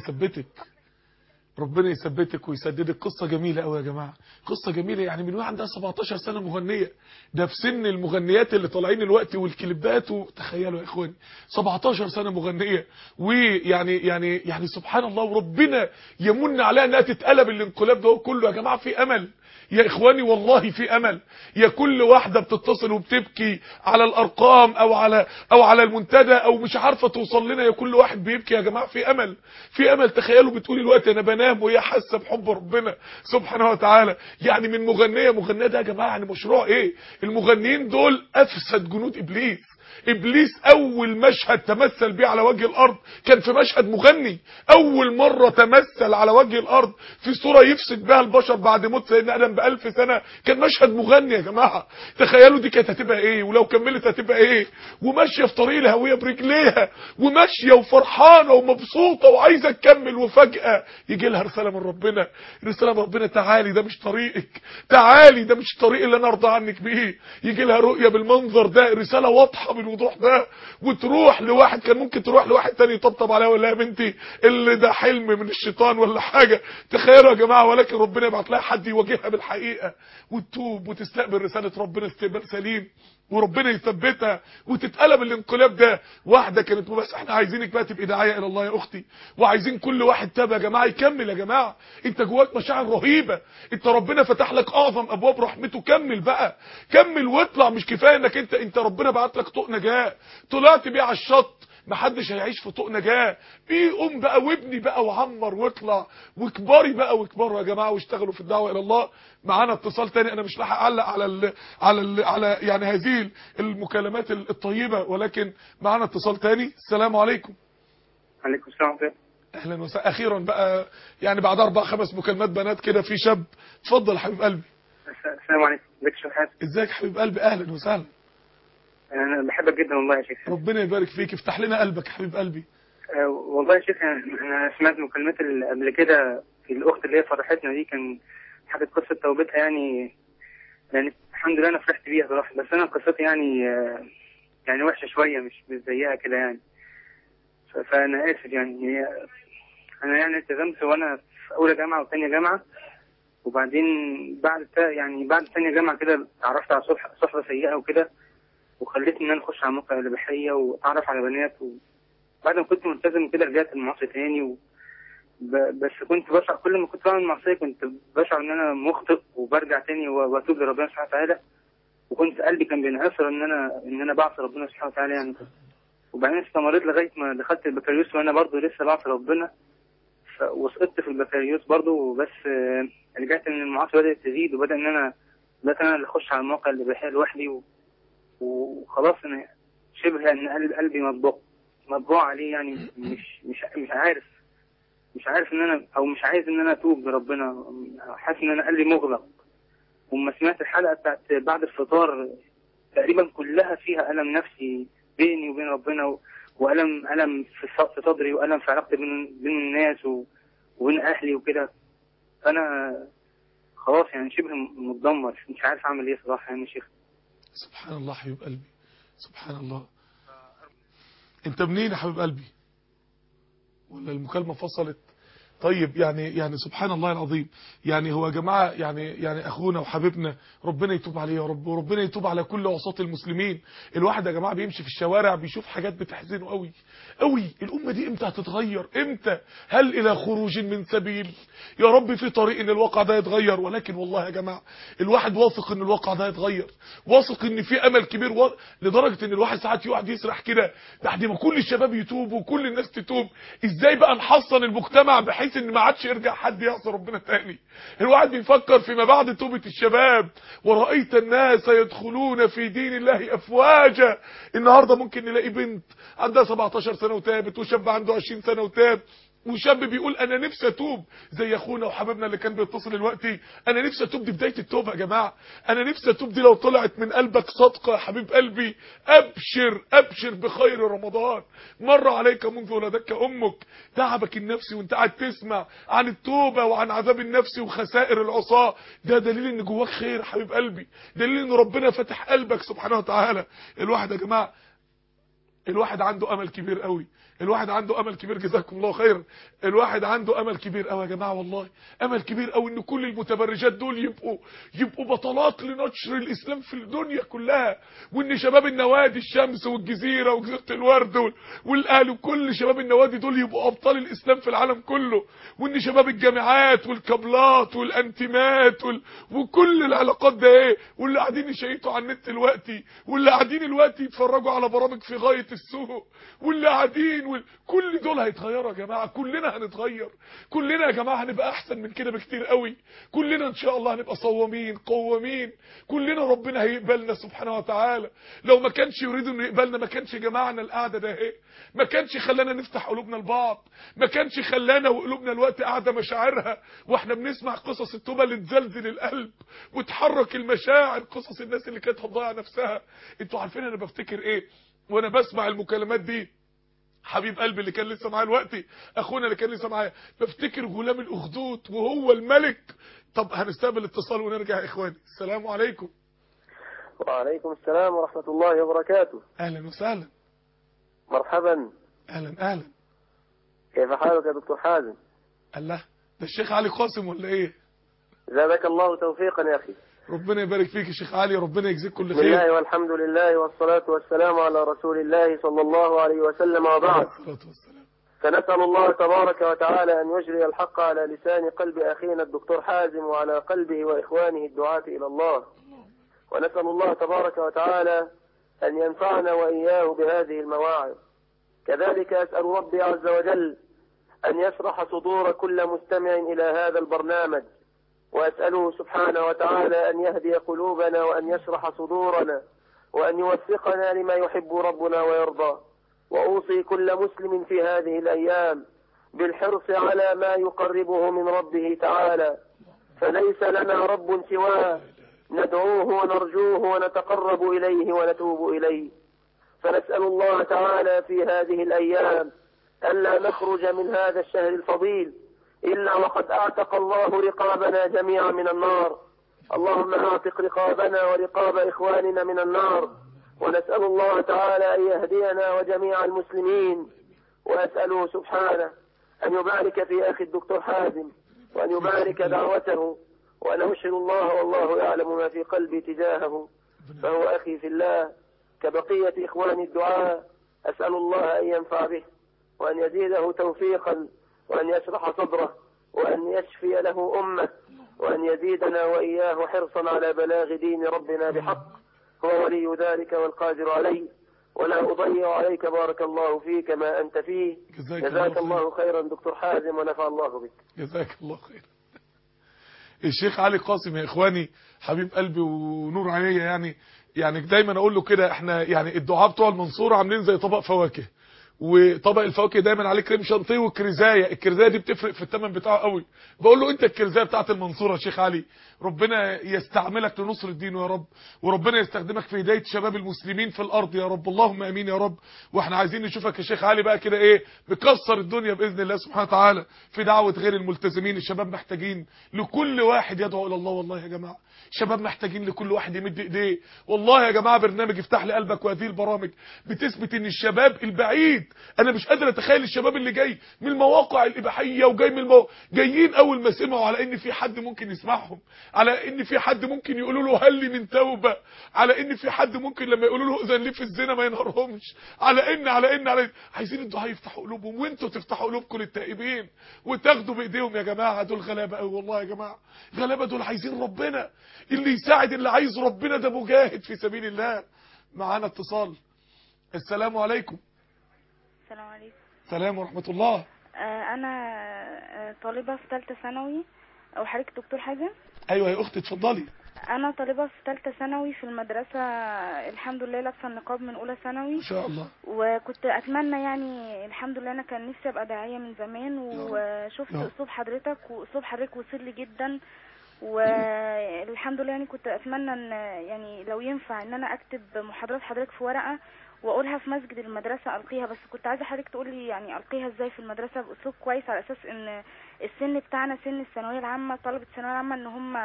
Speaker 2: يثبتك ويسددك. قصة جميلة قوي يا جماعة، قصة جميلة. يعني من واحد عندها 17 سنة مغنية، ده في سن المغنيات اللي طالعين الوقت والكليبات، وتخيلوا يا اخواني 17 سنة مغنية، ويعني سبحان الله. وربنا يمن عليها انها تتقلب الانقلاب ده كله. يا جماعة في امل يا اخواني، والله في امل. يا كل واحدة بتتصل وبتبكي على الارقام او على المنتدى او مش عارفة توصل لنا، يا كل واحد بيبكي، يا جماعة في امل، في امل. تخيلوا بتقولي الوقت انا بنام وهي حاسة بحب ربنا سبحانه وتعالى. يعني من مغنية ده يا جماعة، يعني مشروع ايه؟ المغنيين دول افسد جنود ابليس. ابليس اول مشهد تمثل بيه على وجه الارض كان في مشهد مغني. اول مرة تمثل على وجه الارض في صورة يفسد بها البشر بعد موت سيدنا ادم ب1000 سنة كان مشهد مغني يا جماعة. تخيلوا دي كانت هتبقى ايه، ولو كملت هتبقى ايه، وماشية في طريق الهوية برجليها وماشية وفرحانة ومبسوطة وعايزة تكمل، وفجأة يجي لها رسالة من ربنا. رسالة من ربنا: تعالي ده مش طريقك، تعالي ده مش الطريق اللي انا ارضى عنك بيه. يجي لها رؤية بالمنظر ده، رسالة واضحة بالوضوح ده، وتروح لواحد كان ممكن تروح لواحد تاني يطبطب عليها ولا يا بنتي اللي ده حلم من الشيطان ولا حاجة. تخيلوا يا جماعة، ولكن ربنا يبعت لها حد يواجهها بالحقيقة وتتوب وتستقبل رسالة ربنا استقبال سليم، وربنا يثبتها وتتقلب الانقلاب ده. واحده كانت بس احنا عايزينك بقى تبقي داعيه الى الله يا اختي، وعايزين كل واحد تاب يا جماعه يكمل. يا جماعه انت جواك مشاعر رهيبه، انت ربنا فتح لك اعظم ابواب رحمته، كمل بقى، كمل واطلع. مش كفايه انك انت ربنا بعت لك طوق نجاه طلعت بيه على الشط، محدش هيعيش في طوق نجاه بيه. قوم بقى وابني بقى وعمر واطلع واكبري بقى، واكبروا يا جماعه واشتغلوا في الدعوه الى الله. معانا اتصال تاني، انا مش لاحق اعلق على يعني هذه المكالمات الطيبه، ولكن معانا اتصال تاني. السلام عليكم.
Speaker 7: عليكم السلام ورحمة الله.
Speaker 2: اهلا وسهلا. اخيرا بقى يعني بعد 4-5 مكالمات بنات كده في شاب. اتفضل حبيب قلبي.
Speaker 7: السلام عليكم. ازيك يا شيخ حازم؟
Speaker 2: ازيك حبيب قلبي؟ اهلا وسهلا.
Speaker 7: انا بحبك جدا والله يا شيخ.
Speaker 2: ربنا يبارك فيك، افتح لنا قلبك حبيب قلبي.
Speaker 7: والله يا شيخ انا سمعت المكالمات اللي قبل كده في الاخت اللي هي فرحتنا دي، كان حكت قصه توبتها يعني الحمد لله انا فرحت بيها صراحه. بس انا قصتي يعني وحشه شويه، مش زيها كده يعني. فانا اسف يعني. انا يعني التزمت وانا في اولى جامعه وثانيه جامعه، وبعدين بعد ثانيه جامعه كده اتعرفت على صحبه سيئه وكده، وخلتني ان انا اخش على مواقع الاباحيه واتعرف على بنات. وبعد ما كنت ملتزم كده رجعت المعصيه تاني بس كنت بشعر كل ما كنت بعمل معصيه كنت بشعر ان انا مخطئ، وبرجع تاني واتوب لربنا سبحانه وتعالى. وكنت قلبي كان بينعصر ان انا بعصي ربنا سبحانه وتعالى يعني. وبعدين استمريت لغايه ما دخلت البكالوريوس وانا برضه لسه بعصي ربنا، وسقطت في البكالوريوس برضه. بس رجعت ان المعاصي بدات تزيد، بدات انا اللي اخش على المواقع الاباحيه لوحدي، وخلاص انا شبه ان قلبي مطبوع عليه يعني. مش عارف ان انا، او مش عايز ان انا اتوب لربنا، حاسس ان انا قلبي مغلق. وما سمعت الحلقه بتاعت بعد الفطار تقريبا كلها فيها الم نفسي بيني وبين ربنا، والم في صدري، والم في علاقتي بين الناس وبين اهلي وكده. فانا خلاص يعني شبه متدمر، مش عارف اعمل ايه صراحه يعني يا شيخ.
Speaker 2: سبحان الله حبيب قلبي، سبحان الله. انت منين يا حبيب قلبي؟ ولا المكالمة فصلت؟ طيب يعني سبحان الله العظيم. يعني هو يا جماعة يعني اخونا وحبيبنا ربنا يتوب عليه يا رب، وربنا يتوب على كل عصاة المسلمين. الواحد يا جماعة بيمشي في الشوارع بيشوف حاجات بتحزنه قوي قوي. الامة دي امتى هتتغير؟ امتى؟ هل الى خروج من سبيل؟ يا رب في طريق ان الواقع ده يتغير. ولكن والله يا جماعة الواحد واثق ان الواقع ده يتغير، واثق ان في امل كبير لدرجة ان الواحد ساعات يقعد يسرح كده بعد ما كل الشباب يتوبوا وكل الناس تتوب، ازاي بقى نحصن المجتمع بحيث ان ما عادش يرجع حد يعصي ربنا تاني. الواحد بيفكر فيما بعد توبة الشباب. ورأيت الناس يدخلون في دين الله افواجا. النهاردة ممكن نلاقي بنت عندها 17 سنة وتابت، وشاب عنده 20 سنة وتاب، وشاب بيقول انا نفسي اتوب زي اخونا وحبيبنا اللي كان بيتصل دلوقتي. انا نفسي اتوب. دي بدايه التوبه يا جماعه. انا نفسي اتوب دي لو طلعت من قلبك صادقه يا حبيب قلبي، ابشر بخير رمضان مر عليك منذ ولدتك امك. تعبك النفسي وانت قاعد تسمع عن التوبه وعن عذاب النفس وخسائر العصاه، ده دليل ان جواك خير يا حبيب قلبي، دليل ان ربنا فتح قلبك سبحانه وتعالى. الواحد يا جماعه الواحد عنده امل كبير قوي، الواحد عنده امل كبير، جزاكم الله خيرا. الواحد عنده امل كبير قوي يا جماعه، والله امل كبير قوي ان كل المتبرجات دول يبقوا بطلات لنشر الاسلام في الدنيا كلها، وان شباب النوادي الشمس والجزيره وجزيره الورد والاهلي وكل شباب النوادي دول يبقوا ابطال الاسلام في العالم كله، وان شباب الجامعات والكابلات والانتمات وكل العلاقات ده واللي قاعدين يشيطوا على النت دلوقتي، واللي قاعدين دلوقتي يتفرجوا على برامج في غايه السوق واللي قاعدين كل دول هيتغيروا يا جماعه. كلنا هنتغير، كلنا يا جماعه هنبقى احسن من كده بكتير قوي. كلنا ان شاء الله هنبقى صوامين قوامين. كلنا ربنا هيقبلنا سبحانه وتعالى. لو ما كانش يريد انه يقبلنا ما كانش جماعنا القعده ده اهي، ما كانش خلانا نفتح قلوبنا لبعض، ما كانش خلانا وقلوبنا الوقت قاعده مشاعرها واحنا بنسمع قصص التوبه اللي تزلزل القلب وتحرك المشاعر، قصص الناس اللي كانت هتضيع نفسها. انتوا عارفين انا بفتكر ايه وانا بسمع المكالمات دي؟ حبيب قلبي اللي كان لسه معايا دلوقتي، اخونا اللي كان لسه معايا، بفتكر غلام الاخدود وهو الملك. طب هنستقبل اتصال ونرجع يا اخواني. السلام عليكم.
Speaker 8: وعليكم السلام ورحمة الله وبركاته.
Speaker 2: اهلا وسهلا.
Speaker 8: مرحبا.
Speaker 2: اهلا اهلا.
Speaker 8: كيف حالك يا دكتور حازم؟
Speaker 2: الله، ده الشيخ علي قاسم ولا ايه؟
Speaker 8: زادك الله توفيقا يا اخي.
Speaker 2: ربنا يبارك فيك يا شيخ علي، ربنا يجزيك كل
Speaker 8: بسم
Speaker 2: خير.
Speaker 8: الله والحمد لله والصلاة والسلام على رسول الله صلى الله عليه وسلم، وبعد. فنسأل الله تبارك وتعالى أن يجري الحق على لسان قلب أخينا الدكتور حازم وعلى قلبه وإخوانه الدعاة إلى الله، ونسأل الله تبارك وتعالى أن ينفعنا وإياه بهذه المواعظ. كذلك أسأل ربي عز وجل أن يشرح صدور كل مستمع إلى هذا البرنامج، وأسأله سبحانه وتعالى أن يهدي قلوبنا وأن يشرح صدورنا وأن يوفقنا لما يحب ربنا ويرضى. وأوصي كل مسلم في هذه الأيام بالحرص على ما يقربه من ربه تعالى، فليس لنا رب سواه ندعوه ونرجوه ونتقرب إليه ونتوب إليه. فنسأل الله تعالى في هذه الأيام ألا نخرج من هذا الشهر الفضيل إلا وقد أعتق الله رقابنا جميعا من النار. اللهم أعتق رقابنا ورقاب إخواننا من النار. ونسأل الله تعالى أن يهدينا وجميع المسلمين، وأسأله سبحانه أن يبارك في أخي الدكتور حازم وأن يبارك دعوته، وأن أشهد الله والله يعلم ما في قلبي تجاهه، فهو أخي في الله كبقية إخواني الدعاء. أسأل الله أن ينفع به وأن يزيده توفيقا وأن يشرح صدره وأن يشفي له أمه وأن يزيدنا وإياه حرصا على بلاغ دين ربنا بحق. هو ولي ذلك والقادر عليه، ولا أضيع عليك بارك الله فيك ما أنت فيه. جزاك الله خيرا دكتور حازم ونفع الله بك.
Speaker 2: جزاك الله خير. الشيخ علي قاسم يا إخواني حبيب قلبي ونور عينيا، يعني دايما أقول له كده، احنا يعني الدعاء بتوع المنصورة عاملين زي طبق فواكه، وطبق الفواكه دايما عليه كريم شانتيه وكريزايه. الكريزايه دي بتفرق في الثمن بتاعه قوي. بقول له انت الكريزايه بتاعه المنصوره يا شيخ علي، ربنا يستعملك لنصر الدين يا رب، وربنا يستخدمك في هدايه شباب المسلمين في الارض يا رب، اللهم امين يا رب. واحنا عايزين نشوفك يا شيخ علي بقى كده ايه، مكسر الدنيا باذن الله سبحانه وتعالى في دعوه غير الملتزمين. الشباب محتاجين لكل واحد يدعو الى الله، والله يا جماعه شباب محتاجين لكل واحد يمد ايديه. والله يا جماعه برنامج افتح لي قلبك وهذه البرامج بتثبت ان الشباب البعيد، انا مش قادر اتخيل الشباب اللي جاي من المواقع الاباحيه وجاي من جايين اول ما سمعوا على ان في حد ممكن يسمعهم، على ان في حد ممكن يقولوا له هل لي من توبه، على ان في حد ممكن لما يقولوا له اذن لي في الزنا ما ينهرهمش، على ان عايزين الدعاء يفتحوا قلوبهم، وانتوا تفتحوا قلوبكم للتائبين وتاخدوا بايديهم يا جماعه. دول غلابه قوي والله يا جماعه، غلابه. دول عايزين ربنا، اللي يساعد اللي عايز ربنا ده مجاهد في سبيل الله. معانا اتصال. السلام عليكم.
Speaker 6: السلام عليكم.
Speaker 2: السلام ورحمة الله.
Speaker 6: أنا طالبة في ثالثة ثانوي. أو حضرتك دكتور حازم؟
Speaker 2: أيوة يا أختي اتفضلي.
Speaker 6: أنا طالبة في ثالثة ثانوي في المدرسة، الحمد لله لابسة النقاب من أولى ثانوي.
Speaker 2: ما شاء الله.
Speaker 6: وكنت أتمنى يعني الحمد لله، أنا كان نفسي أبقى داعية من زمان، وشفت أسلوب حضرتك وأسلوب حضرتك وصل لي جدا، والحمد لله يعني كنت أتمنى إن يعني لو ينفع إن أنا أكتب محاضرات حضرتك في ورقة واقولها في مسجد المدرسه القيها. بس كنت عايزه حضرتك تقول لي يعني القيها ازاي في المدرسه باسلوب كويس، على اساس ان السن بتاعنا سن الثانويه العامه، طلبه الثانويه العامه، ان هم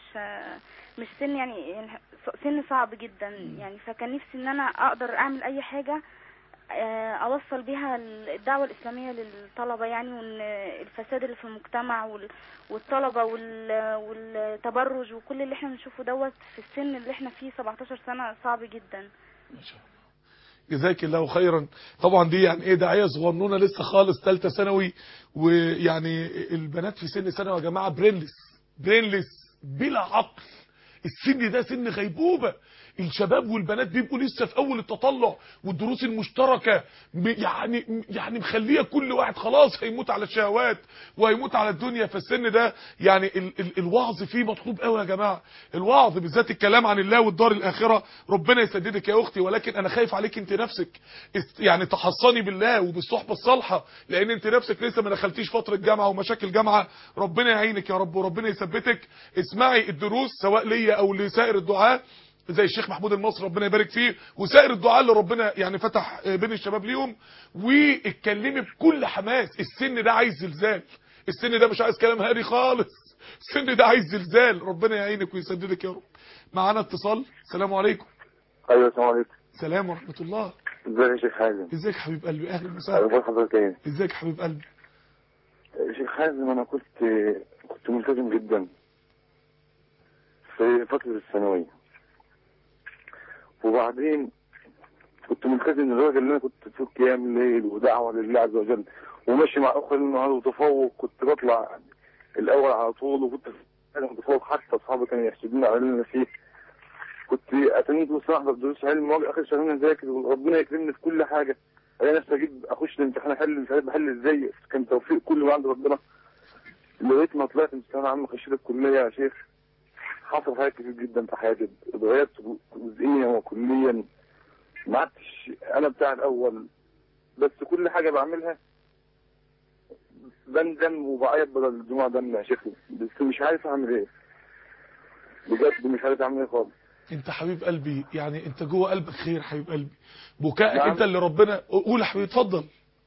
Speaker 6: مش سن يعني سن صعب جدا يعني. فكان نفسي ان انا اقدر اعمل اي حاجه اوصل بيها الدعوه الاسلاميه للطلبه يعني، وان الفساد اللي في المجتمع والطلبه والتبرج وكل اللي احنا بنشوفه دوت في السن اللي احنا فيه 17 سنه صعب جدا.
Speaker 2: ما شاء الله. جزاك الله خيرا. طبعا دي يعني ايه، داعيه صغنونه لسه خالص ثالثه ثانوي، ويعني البنات في سن ثانوي يا جماعه برينلس بلا عقل. السن ده سن غيبوبه. الشباب والبنات بيبقوا لسه في اول التطلع، والدروس المشتركه يعني مخليه كل واحد خلاص هيموت على الشهوات وهيموت على الدنيا. في السن ده يعني الوعظ فيه مطلوب قوي يا جماعه، الوعظ بالذات الكلام عن الله والدار الاخره. ربنا يسددك يا اختي، ولكن انا خايف عليك انت نفسك، يعني تحصني بالله وبالصحبه الصالحه، لان انت نفسك لسه ما دخلتيش فتره جامعه ومشاكل جامعه. ربنا يعينك يا رب وربنا يثبتك. اسمعي الدروس سواء ليا او لسائر الدعاء زي الشيخ محمود المصري ربنا يبارك فيه، وسائر الدعاء اللي ربنا يعني فتح بين الشباب ليهم، واتكلمي بكل حماس. السن ده عايز زلزال، السن ده مش عايز كلام هادي خالص، السن ده عايز زلزال. ربنا يعينك ويسددك يا رب. معانا اتصال. السلام عليكم.
Speaker 9: ايوه السلام عليكم.
Speaker 2: سلام ورحمه الله.
Speaker 9: ازيك يا شيخ حازم؟
Speaker 2: ازيك حبيب قلبي؟ اهلا وسهلا.
Speaker 9: اخبار حضرتك ايه؟
Speaker 2: ازيك حبيب قلبي؟
Speaker 9: شيخ حازم، انا كنت ملتزم جدا في فترة الثانوية، وبعدين كنت ملتزم لدرجة ان انا كنت في قيام الليل ودعوة لله عز وجل، وماشي مع اخوة النهار وتفوق، كنت بطلع الاول على طول، وكنت متفوق، حتى اصحابي كانوا يحسدوني على اللي انا فيه. كنت اتنيت وسمع بدروس علم، واجي اخر شهرين اذاكر وربنا يكرمني في كل حاجة، انا نفسي اخش الامتحان احل، مش عارف بحل ازاي، كان توفيق كله من عند ربنا. لغايه ما طلعت من ثانويه عامه خشيت الكليه يا شيخ، حصل حاجات كتير جدا في حياتي، اتغيرت جزئيا وكليا، ما عدتش انا بتاع الاول، بس كل حاجه بعملها بندم وبعيط بدل الدموع دم يا شيخ، بس مش عارف اعمل ايه، بجد مش عارف اعمل ايه خالص.
Speaker 2: انت حبيب قلبي يعني انت جوه قلبك خير حبيب قلبي، بكائك
Speaker 9: نعم.
Speaker 2: انت اللي ربنا. قول يا حبيبي اتفضل.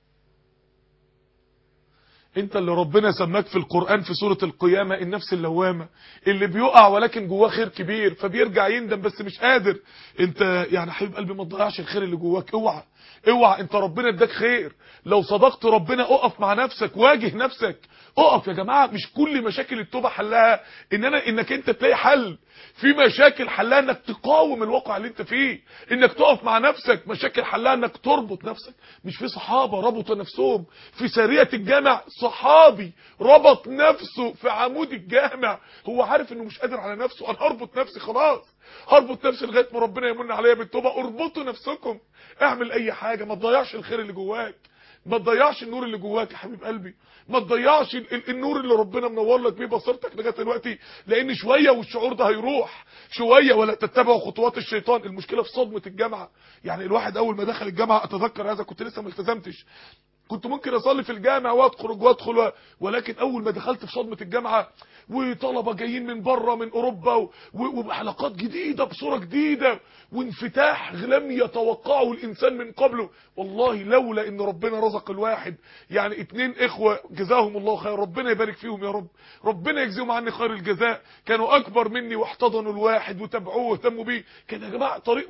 Speaker 2: انت اللي ربنا سماك في القرآن في سورة القيامة النفس اللوامة، اللي بيقع ولكن جواه خير كبير فبيرجع يندم بس مش قادر. انت يعني حبيب قلبي ما تضيعش الخير اللي جواك، اوعى اوعى، انت ربنا اداك خير. لو صدقت ربنا اقف مع نفسك، واجه نفسك، اقف يا جماعة. مش كل مشاكل التوبة حلها انك انت تلاقي حل، في مشاكل حلها انك تقاوم الواقع اللي انت فيه، انك تقف مع نفسك. مشاكل حلها انك تربط نفسك. مش في صحابة ربطوا نفسهم في سارية الجامع، صحابي ربط نفسه في عمود الجامع، هو عارف انه مش قادر على نفسه، انا هربط نفسي خلاص، هربط نفسي لغايه ما ربنا يمن عليا بالتوبه. اربطوا نفسكم، اعمل اي حاجه، ما تضيعش الخير اللي جواك، ما تضيعش النور اللي جواك يا حبيب قلبي، ما تضيعش النور اللي ربنا منور لك بيه بصيرتك لغايه دلوقتي، لان شويه والشعور ده هيروح، شويه ولا تتبعوا خطوات الشيطان. المشكله في صدمه الجامعه، يعني الواحد اول ما دخل الجامعه، اتذكر هذا كنت لسه ما التزمتش، كنت ممكن اصلي في الجامع وادخل ولكن اول ما دخلت في صدمه الجامعه وطلبه جايين من بره من اوروبا وبحلقات جديده بصوره جديده وانفتاح لم يتوقعه الانسان من قبله، والله لولا ان ربنا رزق الواحد يعني 2 اخوه جزاهم الله خير، ربنا يبارك فيهم يا رب، ربنا يجزيهم عني خير الجزاء، كانوا اكبر مني واحتضنوا الواحد وتابعوه واهتموا بيه. كان يا جماعه طريق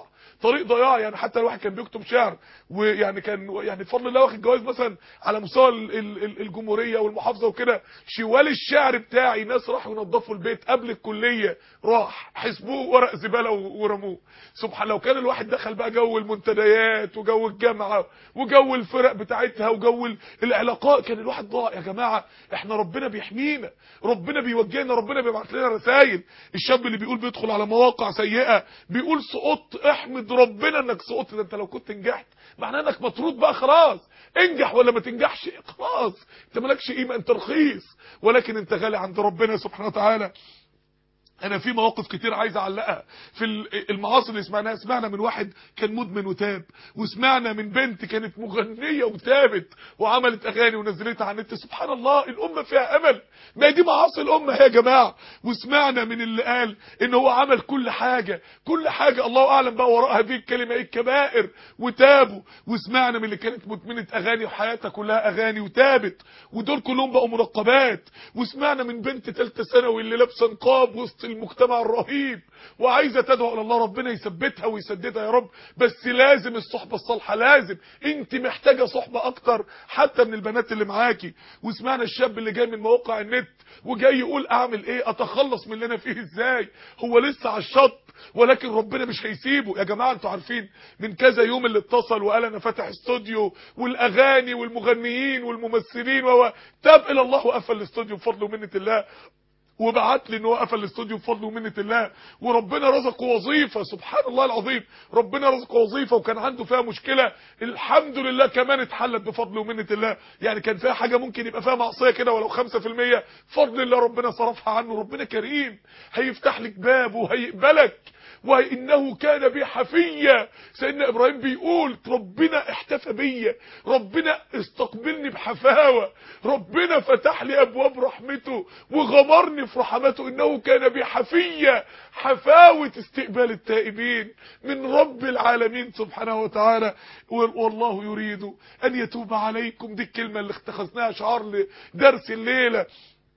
Speaker 2: ضياع يعني. حتى الواحد كان بيكتب شعر، ويعني كان يعني بفضل الله واخد جوائز مثلا على مستوى الجمهوريه والمحافظه وكده. شوال الشعر بتاعي ناس راحوا ينظفوا البيت قبل الكليه، راح حسبوه ورق زباله ورموه. سبحان، لو كان الواحد دخل بقى جو المنتديات وجو الجامعه وجو الفرق بتاعتها وجو العلاقات، كان الواحد ضاع يا جماعه. احنا ربنا بيحمينا، ربنا بيوجهنا، ربنا بيبعت لنا رسائل. الشاب اللي بيقول بيدخل على مواقع سيئه بيقول سقطت، احمد ربنا انك سقطت، ده انت لو كنت نجحت معناه انك مطرود بقى خلاص، انجح ولا ما تنجحش خلاص انت مالكش قيمه، انت رخيص، ولكن انت غالي عند ربنا سبحانه وتعالى. انا في مواقف كتير عايز اعلقها في المعاصي اللي سمعنا من واحد كان مدمن وتاب، وسمعنا من بنت كانت مغنيه وتابت وعملت اغاني ونزلتها على النت. سبحان الله، الامه فيها امل، ما دي معاصي الامه يا جماعه. وسمعنا من اللي قال ان هو عمل كل حاجه الله اعلم بقى وراء هذه الكلمه ايه، الكبائر، وتابوا. وسمعنا من اللي كانت مدمنه اغاني وحياتها كلها اغاني وتابت، ودول كلهم بقوا مرقبات. وسمعنا من بنت ثالثه ثانوي اللي لابسه نقاب وسط المجتمع الرهيب وعايزه تدعو الى الله، ربنا يثبتها ويسددها يا رب. بس لازم الصحبه الصالحه، لازم انت محتاجه صحبه اكتر حتى من البنات اللي معاكي. وسمعنا الشاب اللي جاي من مواقع النت وجاي يقول اعمل ايه، اتخلص من اللي انا فيه ازاي، هو لسه على الشط ولكن ربنا مش هيسيبه يا جماعه. انتوا عارفين من كذا يوم اللي اتصل وقال انا فاتح استوديو والاغاني والمغنيين والممثلين تاب الى الله وقفل الاستوديو بفضل ومنه الله. وبعت لي ان هو قفل الاستوديو بفضل ومنه الله، وربنا رزقه وظيفه سبحان الله العظيم، ربنا رزقه وظيفه وكان عنده فيها مشكله الحمد لله كمان اتحلت بفضل ومنه الله. يعني كان فيها حاجه ممكن يبقى فيها معصيه كده ولو 5%، بفضل الله ربنا صرفها عنه. ربنا كريم هيفتح لك باب وهيقبلك، وإنه كان بي حفيا. سيدنا إبراهيم بيقول ربنا احتفى بيا، ربنا استقبلني بحفاوة، ربنا فتح لي أبواب رحمته وغمرني في رحمته، إنه كان بي حفيا. حفاوة استقبال التائبين من رب العالمين سبحانه وتعالى. والله يريد أن يتوب عليكم، دي الكلمة اللي اتخذناها شعار لدرس الليلة.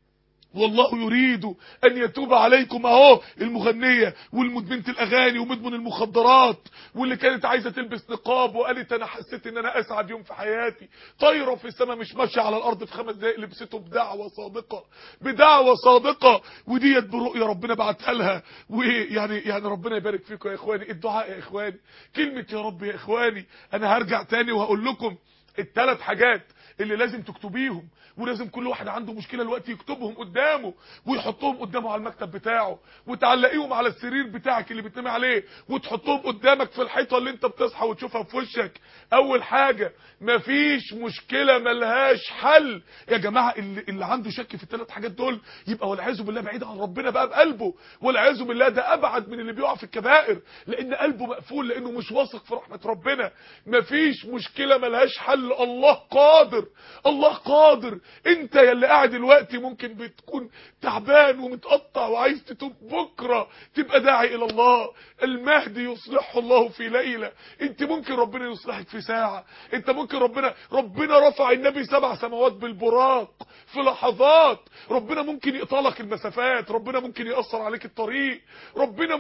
Speaker 2: والله يريد ان يتوب عليكم. اهو المغنيه والمدمنه الاغاني ومدمن المخدرات واللي كانت عايزه تلبس نقاب وقالت انا حسيت ان انا اسعد يوم في حياتي، طايره في السماء مش ماشيه على الارض في 5 دقائق، لبسته بدعوه صادقه، بدعوه صادقه، وديت برؤيه ربنا بعتها لها. ويعني ربنا يبارك فيكم يا اخواني. الدعاء يا اخواني، كلمه يا رب يا اخواني. انا هرجع تاني وهقول لكم ال3 حاجات اللي لازم تكتبيهم، ولازم كل واحد عنده مشكله دلوقتي يكتبهم قدامه ويحطهم قدامه على المكتب بتاعه، وتعلقيهم على السرير بتاعك اللي بتنامي عليه، وتحطهم قدامك في الحيطه اللي انت بتصحى وتشوفها في وشك. اول حاجه، مفيش مشكله ملهاش حل يا جماعه. اللي عنده شك في ال3 حاجات دول يبقى والعياذ بالله بعيد عن ربنا بقى بقلبه، والعياذ بالله ده ابعد من اللي بيقع في الكبائر، لان قلبه مقفول، لانه مش واثق في رحمه ربنا. مفيش مشكله ملهاش حل. الله قادر، الله قادر. انت يا اللي قاعد دلوقتي ممكن بتكون تعبان ومتقطع وعايز تتوب، بكره تبقى داعي الى الله. المهدي يصلحه الله في ليله، انت ممكن ربنا يصلحك في ساعه. انت ممكن ربنا رفع النبي 7 سماوات بالبراق في لحظات. ربنا ممكن يقطع لك المسافات، ربنا ممكن يأثر عليك الطريق، ربنا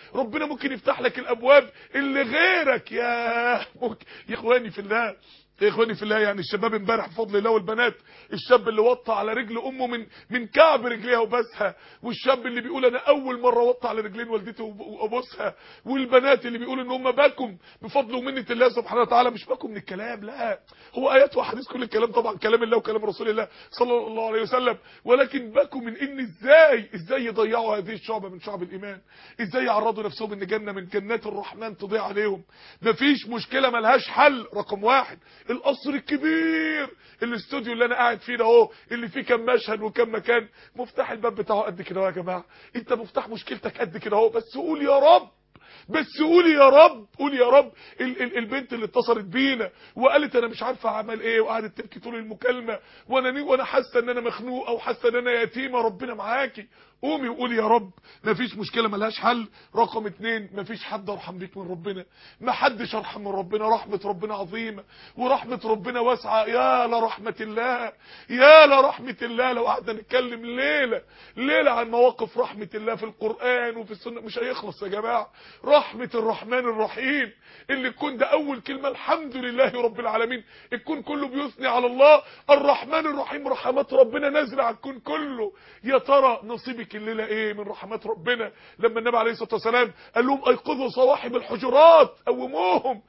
Speaker 2: ممكن يفتح لك الابواب اللي غيرك. يا اخواني في الله، يا اخواني في الله، يعني الشباب امبارح بفضل الله والبنات، الشاب اللي وطى على رجل امه من كعب رجليها وبسها، والشاب اللي بيقول انا اول مره وطى على رجلين والدتي وابوسها، والبنات اللي بيقولوا ان هم باكم بفضل ومنه الله سبحانه وتعالى. مش باكم من الكلام، لا، هو ايات واحاديث، كل الكلام طبعا كلام الله وكلام رسول الله صلى الله عليه وسلم، ولكن باكم من ان ازاي يضيعوا هذه الشعبه من شعب الايمان، ازاي يعرضوا نفسهم ان جنه من جنات الرحمن تضيع عليهم. مفيش مشكله ملهاش حل. رقم 1، القصر الكبير، الاستوديو اللي انا قاعد فيه ده اهو، اللي فيه كام مشهد وكام مكان، مفتاح الباب بتاعه قد كده يا جماعه. انت مفتاح مشكلتك قد كده اهو، بس قول يا رب، بس قولي يا رب، قولي يا رب. البنت اللي اتصلت بينا وقالت انا مش عارفه اعمل ايه، وقعدت تبكي طول المكالمه، وانا حاسه ان انا مخنوق او حاسه ان انا يتيمه، ربنا معاكي، قومي وقولي يا رب. مفيش مشكله ملهاش حل. رقم 2، مفيش حد ارحم بيك من ربنا، محدش ارحم من ربنا. رحمه ربنا عظيمه ورحمه ربنا واسعه. يا لرحمه الله، يا لرحمه الله. لو قعدنا نتكلم ليله عن مواقف رحمه الله في القران وفي السنه مش هيخلص يا جماعه. رحمه الرحمن الرحيم، اللي الكون ده اول كلمه الحمد لله رب العالمين، الكون كله بيثني على الله. الرحمن الرحيم، رحمات ربنا نازله على الكون كله. يا ترى نصيبك الليله ايه من رحمات ربنا؟ لما النبي عليه الصلاه والسلام قال لهم ايقظوا صواحب الحجرات، قوموهم،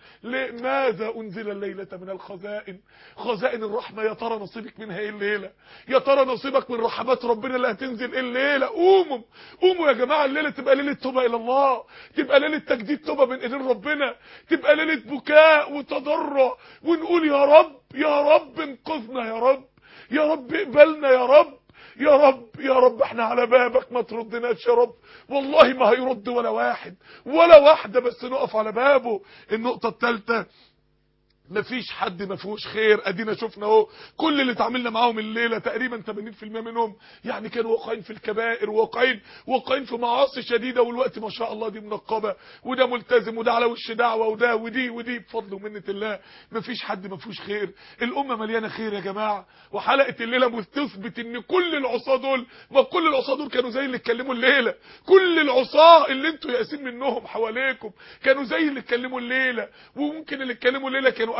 Speaker 2: لماذا انزل الليله من الخزائن؟ خزائن الرحمه. يا ترى نصيبك منها ايه الليله؟ يا ترى نصيبك من رحمات ربنا اللي هتنزل ايه الليله؟ قوموا يا جماعه، الليله تبقى ليله توبه الى الله، تبقى ليله تجديد توبه من ايدين ربنا، تبقى ليله بكاء وتضرع، ونقول يا رب، يا رب انقذنا، يا رب، يا رب اقبلنا، يا رب، يا رب، يا رب احنا على بابك، ما تردناش يا رب. والله ما هيرد ولا واحد ولا واحده، بس نقف على بابه. النقطه الثالثه، مفيش حد ما فيهوش خير. ادينا شفنا اهو كل اللي اتعاملنا معاهم الليله تقريبا 80% منهم يعني كانوا واقعين في الكبائر، واقعين في معاصي شديده، والوقت ما شاء الله دي منقبه وده ملتزم وده على وش دعوه وده ودي بفضل ومنه الله. مفيش حد ما فيهوش خير. الامه مليانه خير يا جماعه. وحلقه الليله بتثبت ان كل العصاه دول، ما كل العصاه دول كانوا زي اللي اتكلموا الليله، كل العصاه اللي انتوا يائسين منهم حواليكم كانوا زي اللي اتكلموا الليله. وممكن اللي اتكلموا الليله كانوا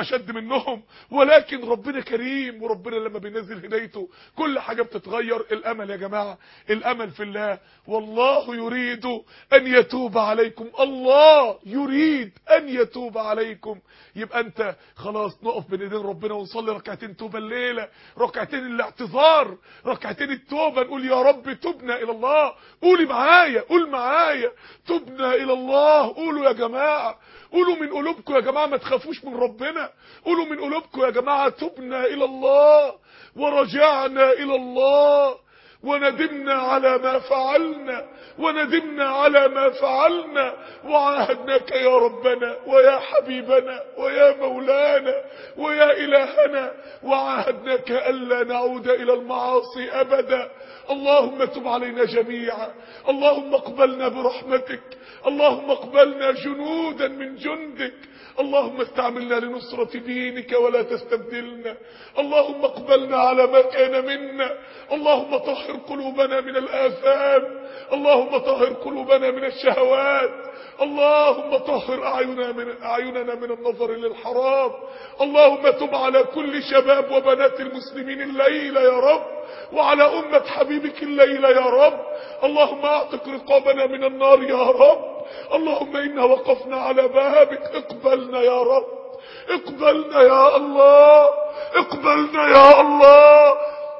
Speaker 2: اشد منهم، ولكن ربنا كريم، وربنا لما بينزل هدايته كل حاجة بتتغير. الامل يا جماعة، الامل في الله. والله يريد ان يتوب عليكم، الله يريد ان يتوب عليكم. يبقى انت خلاص نقف بين ايدين ربنا ونصلي ركعتين توبة الليلة، ركعتين الاعتذار، ركعتين التوبة، نقول يا رب تبنا الى الله. قولي معايا، قول معايا، تبنا الى الله. قولوا يا جماعة، قولوا من قلوبكم يا جماعة، ما تخافوش من ربنا. قولوا من قلوبكم يا جماعة، تبنا الى الله ورجعنا الى الله وندمنا على ما فعلنا، وندمنا على ما فعلنا، وعاهدناك يا ربنا ويا حبيبنا ويا مولانا ويا إلهنا، وعاهدناك ألا نعود إلى المعاصي أبدا. اللهم تب علينا جميعا، اللهم اقبلنا برحمتك، اللهم اقبلنا جنودا من جندك، اللهم استعملنا لنصرة دينك ولا تستبدلنا، اللهم اقبلنا على ما كان منا، اللهم طهر قلوبنا من الآثام، اللهم طهر قلوبنا من الشهوات، اللهم طهر أعيننا من النظر للحرام. اللهم تب على كل شباب وبنات المسلمين الليلة يا رب، وعلى أمة حبيبك الليلة يا رب. اللهم اعتق رقابنا من النار يا رب. اللهم إنا وقفنا على بابك، اقبلنا يا رب، اقبلنا يا الله، اقبلنا يا الله.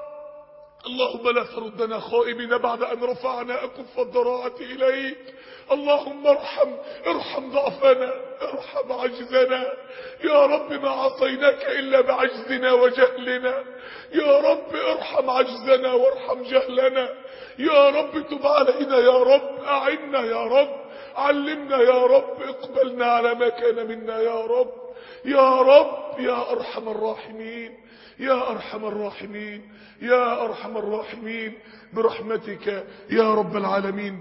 Speaker 2: اللهم لا تردنا خائبين بعد أن رفعنا أكف الضراعة إليك. اللهم ارحم ضعفنا، ارحم عجزنا يا رب، ما عصيناك إلا بعجزنا وجهلنا. يا رب ارحم عجزنا وارحم جهلنا. يا رب تب علينا يا رب، أعنا يا رب، علمنا يا رب، اقبلنا على ما كان منا يا رب. يا رب يا أرحم الراحمين، يا أرحم الراحمين، يا أرحم الراحمين، برحمتك يا رب العالمين.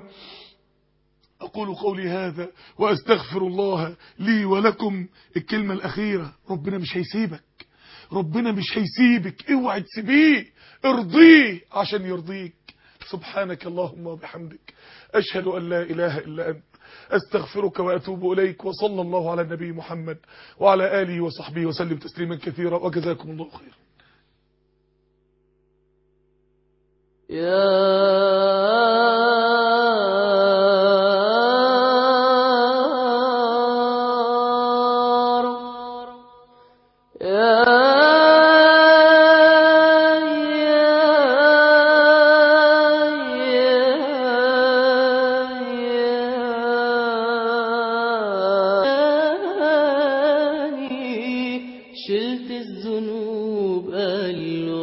Speaker 2: أقول قولي هذا وأستغفر الله لي ولكم. الكلمة الأخيرة، ربنا مش هيسيبك، ربنا مش هيسيبك، اوعى تسيبيه، ارضيه عشان يرضيك. سبحانك اللهم وبحمدك، أشهد أن لا إله إلا أنت، أستغفرك وأتوب إليك. وصلى الله على النبي محمد وعلى آله وصحبه وسلم تسليما كثيرا، وجزاكم الله خيرا.
Speaker 1: شلت الذنوب